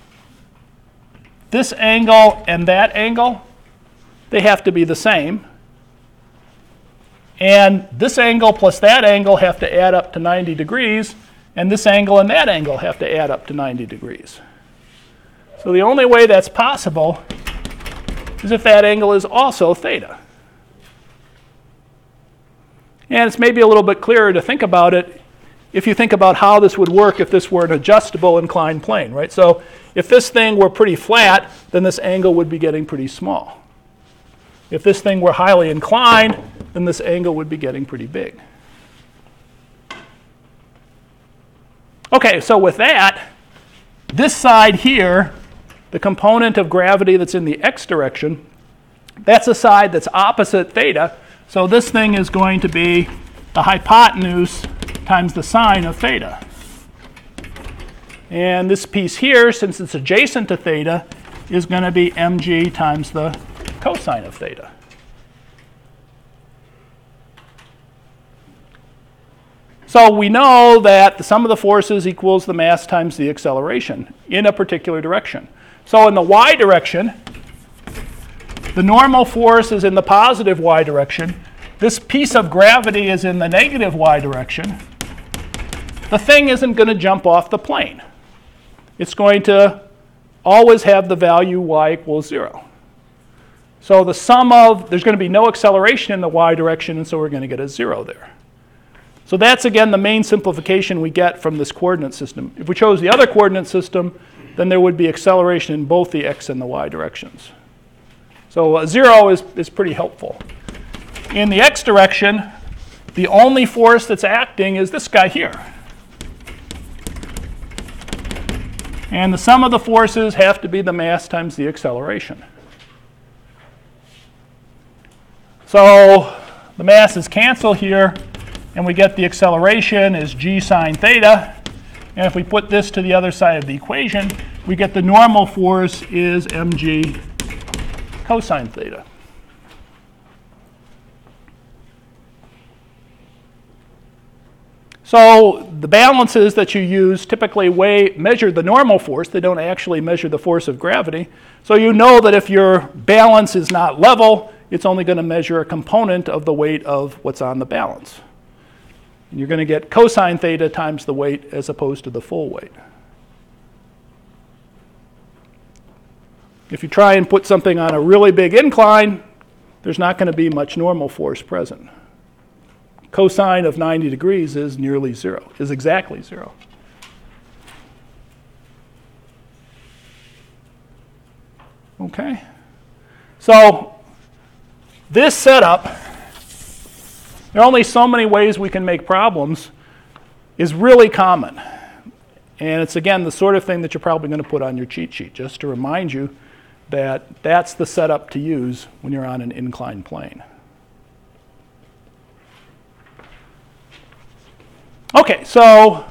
This angle and that angle, they have to be the same. And this angle plus that angle have to add up to 90 degrees, and this angle and that angle have to add up to 90 degrees. So the only way that's possible is if that angle is also theta. And it's maybe a little bit clearer to think about it if you think about how this would work if this were an adjustable inclined plane, right? So if this thing were pretty flat, then this angle would be getting pretty small. If this thing were highly inclined, then this angle would be getting pretty big. Okay, so with that, this side here, the component of gravity that's in the x direction, that's a side that's opposite theta. So this thing is going to be the hypotenuse times the sine of theta. And this piece here, since it's adjacent to theta, is going to be mg times the cosine of theta. So we know that the sum of the forces equals the mass times the acceleration in a particular direction. So in the y direction, the normal force is in the positive y direction. This piece of gravity is in the negative y direction. The thing isn't going to jump off the plane. It's going to always have the value y equals 0. So the sum of, there's going to be no acceleration in the y direction, and so we're going to get a 0 there. So that's, again, the main simplification we get from this coordinate system. If we chose the other coordinate system, then there would be acceleration in both the x and the y directions. So 0 is pretty helpful. In the x direction, the only force that's acting is this guy here. And the sum of the forces have to be the mass times the acceleration. So the masses cancel here, and we get the acceleration is g sine theta. And if we put this to the other side of the equation, we get the normal force is mg cosine theta. So the balances that you use typically measure the normal force. They don't actually measure the force of gravity. So you know that if your balance is not level, it's only going to measure a component of the weight of what's on the balance. And you're going to get cosine theta times the weight as opposed to the full weight. If you try and put something on a really big incline, there's not going to be much normal force present. Cosine of 90 degrees is nearly 0, is exactly 0. Okay? So this setup, there are only so many ways we can make problems, is really common. And it's, again, the sort of thing that you're probably going to put on your cheat sheet, just to remind you that that's the setup to use when you're on an inclined plane. Okay, so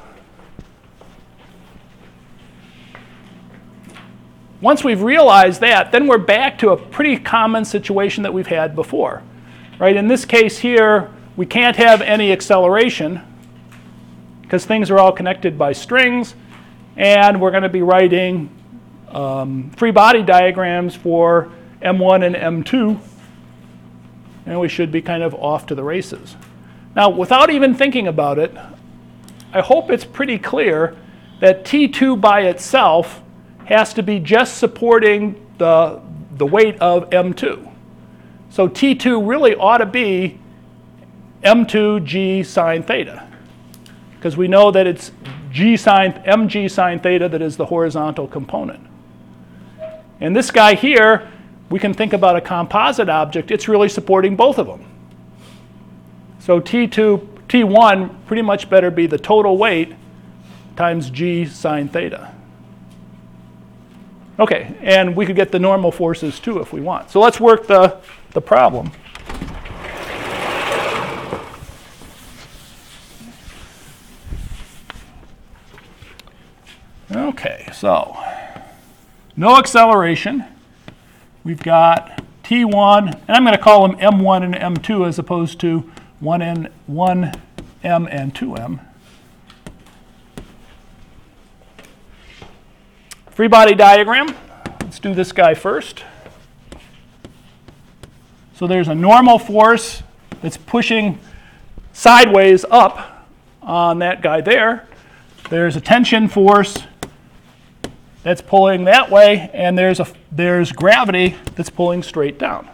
once we've realized that, then we're back to a pretty common situation that we've had before. Right? In this case here, we can't have any acceleration because things are all connected by strings, and we're going to be writing free body diagrams for M1 and M2, and we should be kind of off to the races. Now, without even thinking about it, I hope it's pretty clear that T2 by itself has to be just supporting the weight of M2. So T2 really ought to be M2 g sine theta, because we know that it's mg sine theta that is the horizontal component. And this guy here, we can think about a composite object. It's really supporting both of them. So T1 pretty much better be the total weight times g sine theta. Okay, and we could get the normal forces too if we want. So let's work the problem. Okay, so no acceleration. We've got T1, and I'm going to call them M1 and M2 as opposed to 1M and 2M. Free body diagram. Let's do this guy first. So there's a normal force that's pushing sideways up on that guy there. There's a tension force that's pulling that way, and there's gravity that's pulling straight down.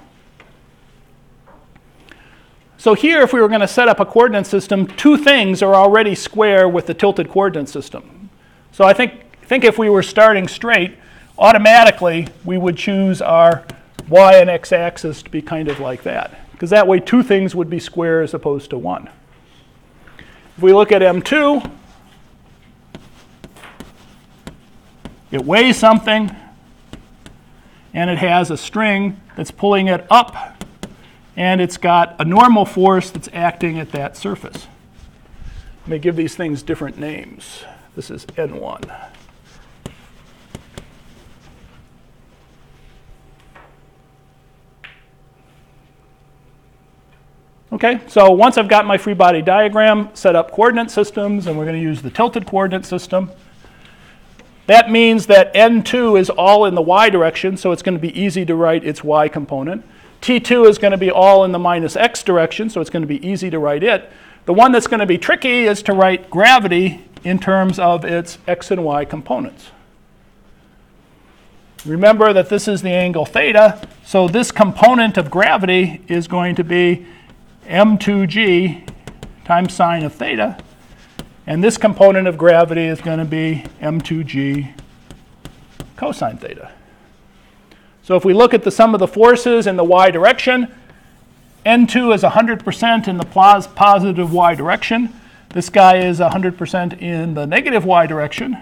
So here, if we were going to set up a coordinate system, two things are already square with the tilted coordinate system. So I think if we were starting straight, automatically we would choose our y and x axis to be kind of like that, because that way two things would be square as opposed to one. If we look at M2, it weighs something, and it has a string that's pulling it up, and it's got a normal force that's acting at that surface. Let me give these things different names. This is N1. Okay, so once I've got my free body diagram, set up coordinate systems, and we're going to use the tilted coordinate system. That means that N2 is all in the y direction, so it's going to be easy to write its y component. T2 is going to be all in the minus x direction, so it's going to be easy to write it. The one that's going to be tricky is to write gravity in terms of its x and y components. Remember that this is the angle theta, so this component of gravity is going to be m2g times sine of theta, and this component of gravity is going to be m2g cosine theta. So if we look at the sum of the forces in the y direction, N2 is 100% in the positive y direction. This guy is 100% in the negative y direction.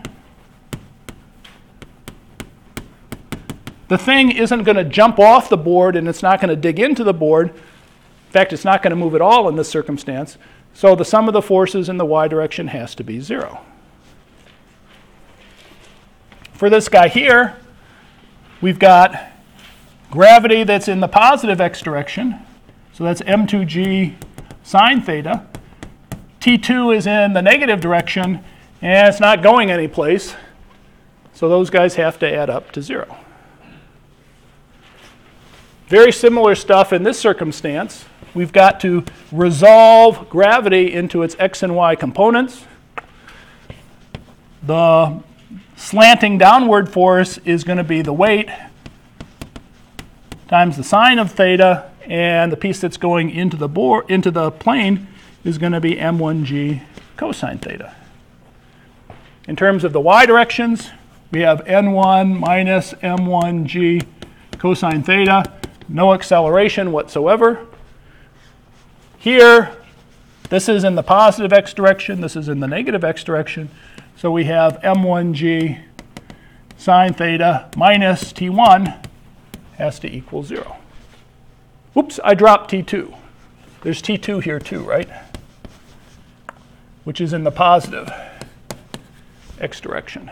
The thing isn't going to jump off the board, and it's not going to dig into the board. In fact, it's not going to move at all in this circumstance. So the sum of the forces in the y direction has to be 0. For this guy here, we've got gravity that's in the positive x direction. So that's m2g sine theta. T2 is in the negative direction, and it's not going anyplace. So those guys have to add up to 0. Very similar stuff in this circumstance. We've got to resolve gravity into its x and y components. The slanting downward force is going to be the weight times the sine of theta, and the piece that's going into the plane is going to be m1g cosine theta. In terms of the y directions, we have n1 minus m1g cosine theta, no acceleration whatsoever. Here, this is in the positive x direction, this is in the negative x direction, so we have m1g sine theta minus t1 has to equal 0. Oops, I dropped T2. There's T2 here too, right? Which is in the positive x direction.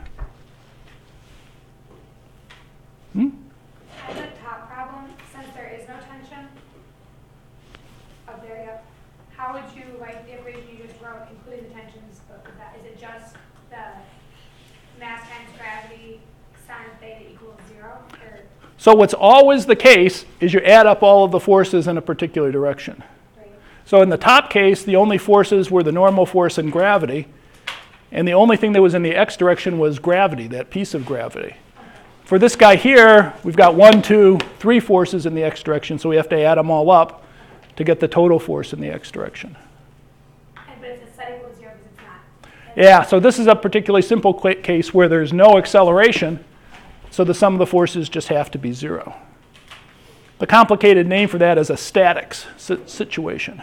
As a top problem, since there is no tension up there yet, how would you write the equation you just wrote, including the tensions? Is it just the mass times gravity sine theta equals 0? Or So what's always the case is you add up all of the forces in a particular direction. right? So in the top case, the only forces were the normal force and gravity, and the only thing that was in the x direction was gravity, that piece of gravity. For this guy here, we've got 1, 2, 3 forces in the x direction, so we have to add them all up to get the total force in the x direction. But if it's set equals 0 because it's not. Yeah, so this is a particularly simple case where there's no acceleration, so the sum of the forces just have to be 0. The complicated name for that is a statics situation.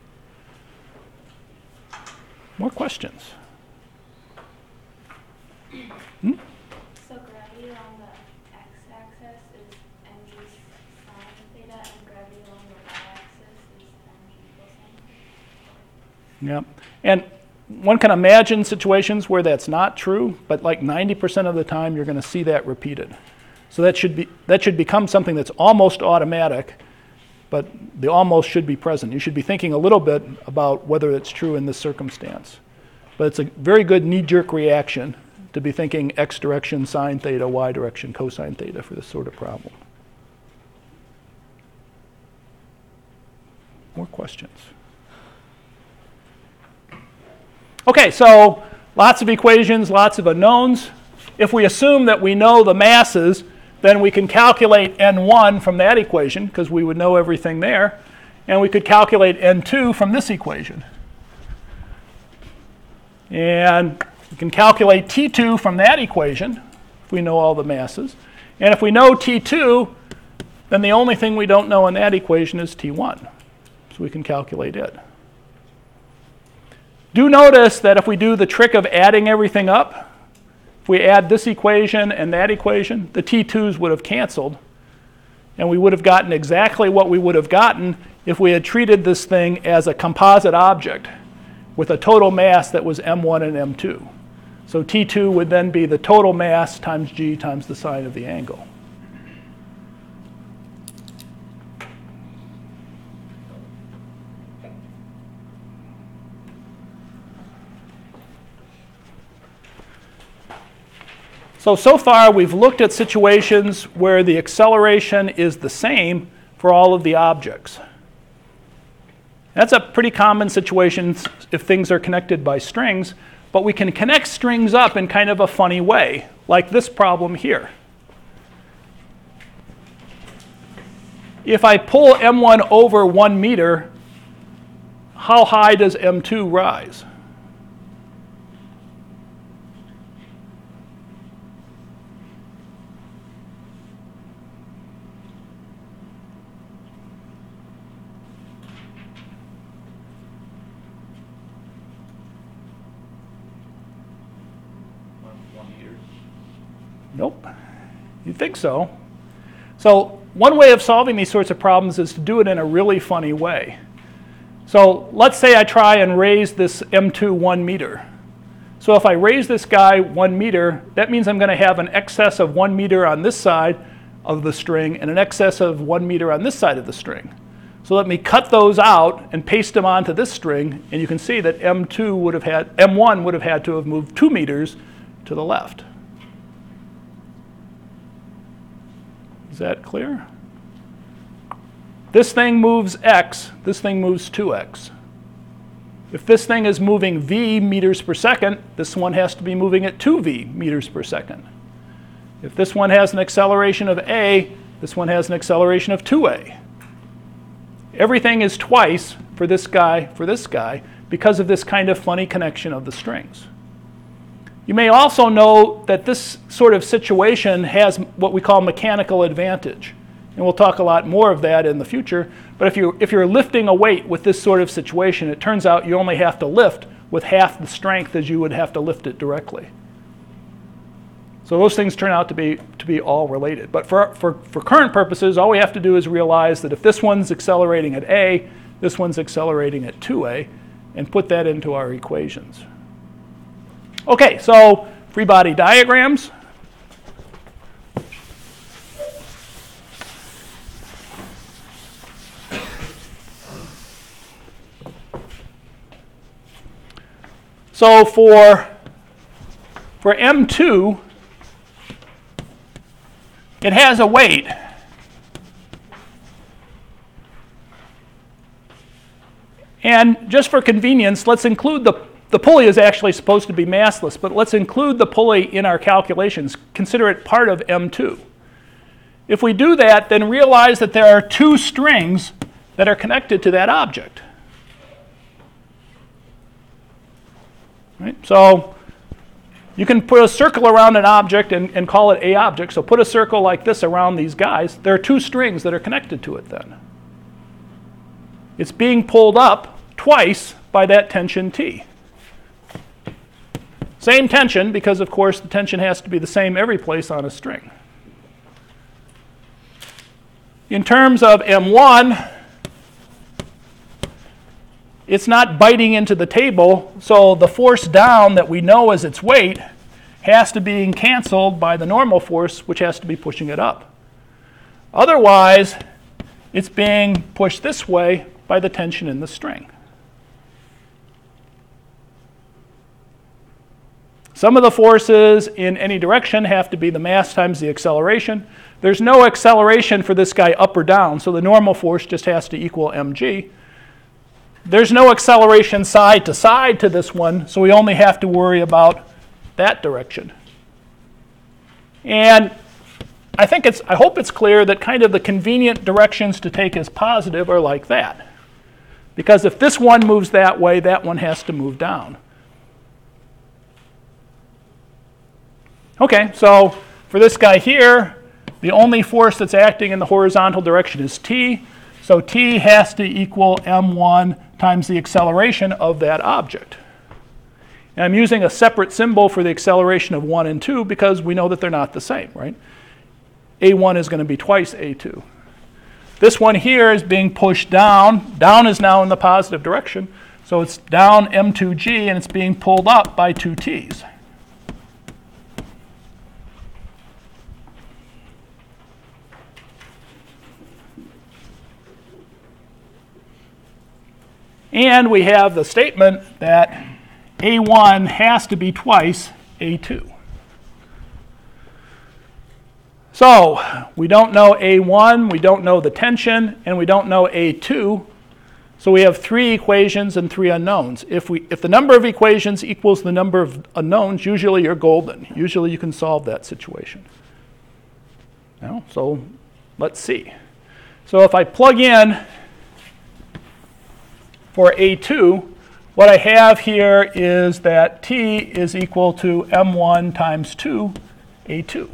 More questions? So gravity along the x-axis is mg sine theta, and gravity along the y-axis is mg cosine theta? Yeah, and one can imagine situations where that's not true, but like 90% of the time you're going to see that repeated. So that should become something that's almost automatic, but the almost should be present. You should be thinking a little bit about whether it's true in this circumstance. But it's a very good knee-jerk reaction to be thinking x direction sine theta, y direction cosine theta for this sort of problem. More questions? Okay, so lots of equations, lots of unknowns. If we assume that we know the masses, then we can calculate n1 from that equation, because we would know everything there. And we could calculate n2 from this equation. And we can calculate T2 from that equation, if we know all the masses. And if we know T2, then the only thing we don't know in that equation is T1. So we can calculate it. Do notice that if we do the trick of adding everything up, if we add this equation and that equation, the T2s would have canceled, and we would have gotten exactly what we would have gotten if we had treated this thing as a composite object with a total mass that was m1 and m2. So T2 would then be the total mass times g times the sine of the angle. So far we've looked at situations where the acceleration is the same for all of the objects. That's a pretty common situation if things are connected by strings, but we can connect strings up in kind of a funny way, like this problem here. if I pull M1 over 1 meter, how high does M2 rise? One meter. Nope. You'd think so. So one way of solving these sorts of problems is to do it in a really funny way. So let's say I try and raise this M2 1 meter. So if I raise this guy 1 meter, that means I'm going to have an excess of 1 meter on this side of the string and an excess of 1 meter on this side of the string. So let me cut those out and paste them onto this string, and you can see that M1 would have had to have moved 2 meters to the left. Is that clear? This thing moves x, this thing moves 2x. If this thing is moving v meters per second, this one has to be moving at 2v meters per second. If this one has an acceleration of a, this one has an acceleration of 2a. Everything is twice for this guy, because of this kind of funny connection of the strings. You may also know that this sort of situation has what we call mechanical advantage. And we'll talk a lot more of that in the future. But if you're lifting a weight with this sort of situation, it turns out you only have to lift with half the strength as you would have to lift it directly. So those things turn out to be all related. But for current purposes, all we have to do is realize that if this one's accelerating at a, this one's accelerating at 2a, and put that into our equations. Okay, so free body diagrams. So for M2, it has a weight. And just for convenience, let's include the pulley is actually supposed to be massless, but let's include the pulley in our calculations. Consider it part of M2. If we do that, then realize that there are 2 strings that are connected to that object. Right? So you can put a circle around an object and call it a object. So put a circle like this around these guys. There are 2 strings that are connected to it then. It's being pulled up twice by that tension T. Same tension, because of course the tension has to be the same every place on a string. In terms of M1, it's not biting into the table, so the force down that we know as its weight has to be canceled by the normal force, which has to be pushing it up. Otherwise, it's being pushed this way by the tension in the string. Some of the forces in any direction have to be the mass times the acceleration. There's no acceleration for this guy up or down, so the normal force just has to equal mg. There's no acceleration side to this one, so we only have to worry about that direction. And I hope it's clear that kind of the convenient directions to take as positive are like that. Because if this one moves that way, that one has to move down. Okay, so for this guy here, the only force that's acting in the horizontal direction is T. So T has to equal m1 times the acceleration of that object. And I'm using a separate symbol for the acceleration of 1 and 2 because we know that they're not the same, right? A1 is going to be twice A2. This one here is being pushed down. Down is now in the positive direction. So it's down m2g, and it's being pulled up by 2 T's. And we have the statement that A1 has to be twice A2. So we don't know A1, we don't know the tension, and we don't know A2. So we have 3 equations and 3 unknowns. If the number of equations equals the number of unknowns, usually you're golden. Usually you can solve that situation. So let's see. So if I plug in for A2, what I have here is that T is equal to M1 times 2 A2.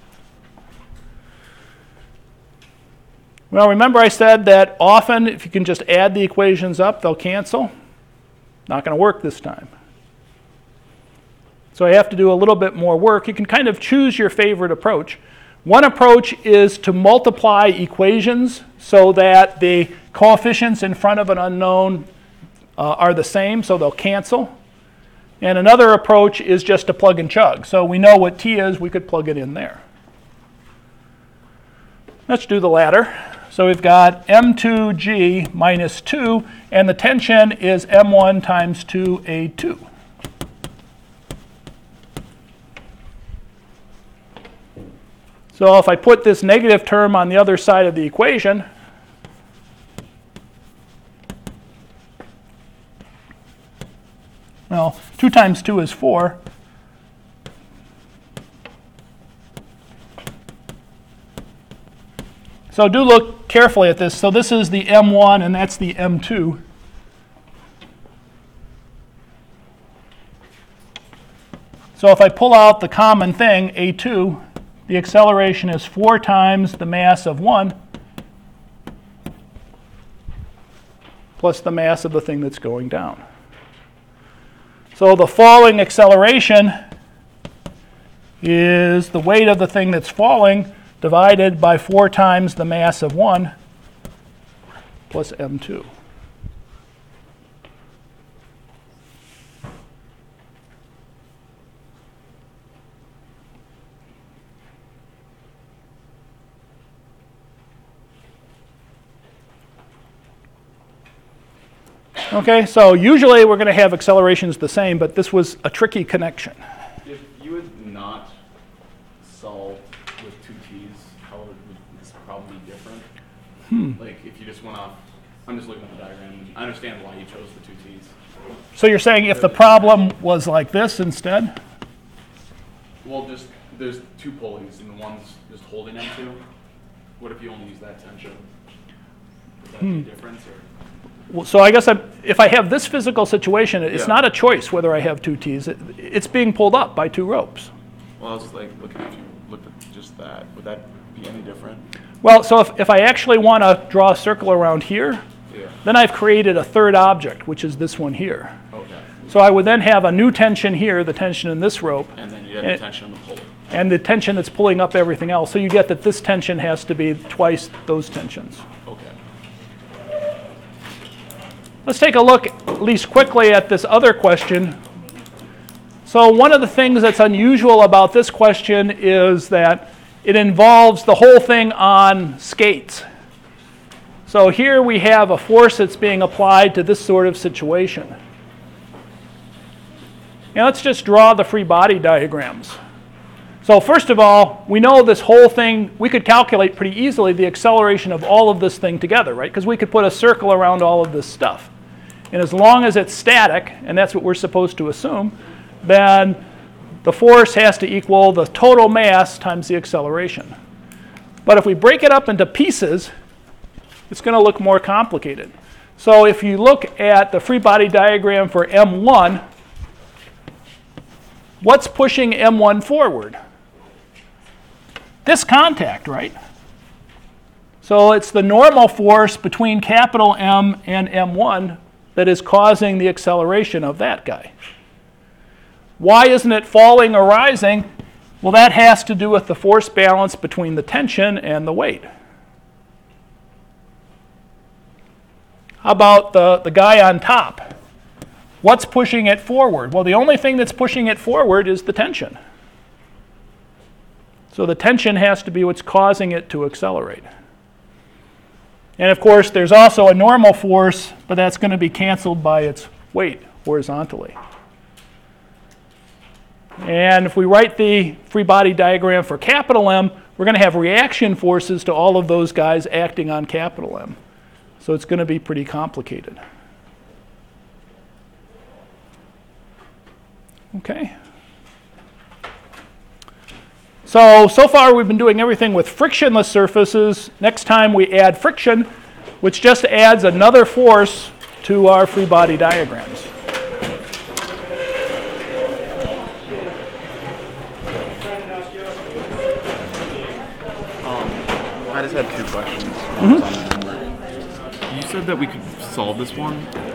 Well, remember I said that often if you can just add the equations up, they'll cancel. Not going to work this time. So I have to do a little bit more work. You can kind of choose your favorite approach. One approach is to multiply equations so that the coefficients in front of an unknown are the same, so they'll cancel. And another approach is just to plug and chug. So we know what T is, we could plug it in there. Let's do the latter. So we've got M2G minus 2, and the tension is M1 times 2A2. So if I put this negative term on the other side of the equation, well, 2 times 2 is 4. So do look carefully at this. So this is the M1 and that's the M2. So if I pull out the common thing, A2, the acceleration is 4 times the mass of 1 plus the mass of the thing that's going down. So the falling acceleration is the weight of the thing that's falling divided by 4 times the mass of 1 plus M2. Okay, so usually we're going to have accelerations the same, but this was a tricky connection. If you had not solved with 2 T's, how would this problem be different? Like if you just went off, I'm just looking at the diagram. I understand why you chose the 2 T's. So you're saying if the problem was like this instead? Well, just there's 2 pulleys and the one's just holding M2. What if you only use that tension? Would that be a difference? Or? Well, so I guess if I have this physical situation, it's not a choice whether I have 2 T's. It's being pulled up by 2 ropes. Well, I was like looking at you looked at just that. Would that be any different? Well, so if I actually want to draw a circle around here, then I've created a third object, which is this one here. Okay. So I would then have a new tension here, the tension in this rope, And then you have the tension on the pulley. and the tension that's pulling up everything else. So you get that this tension has to be twice those tensions. Okay. Let's take a look, at least quickly, at this other question. So one of the things that's unusual about this question is that it involves the whole thing on skates. So here we have a force that's being applied to this sort of situation. Now let's just draw the free body diagrams. So first of all, we know this whole thing, we could calculate pretty easily the acceleration of all of this thing together, right? Because we could put a circle around all of this stuff. And as long as it's static, and that's what we're supposed to assume, then the force has to equal the total mass times the acceleration. But if we break it up into pieces, it's going to look more complicated. So if you look at the free body diagram for M1, what's pushing M1 forward? This contact, right? So it's the normal force between capital M and M1 that is causing the acceleration of that guy. Why isn't it falling or rising? Well, that has to do with the force balance between the tension and the weight. How about the guy on top? What's pushing it forward? Well, the only thing that's pushing it forward is the tension. So the tension has to be what's causing it to accelerate. And of course, there's also a normal force, but that's going to be canceled by its weight horizontally. And if we write the free body diagram for capital M, we're going to have reaction forces to all of those guys acting on capital M. So it's going to be pretty complicated. Okay. So far we've been doing everything with frictionless surfaces. Next time we add friction, which just adds another force to our free body diagrams. I just had two questions. You said that we could solve this one.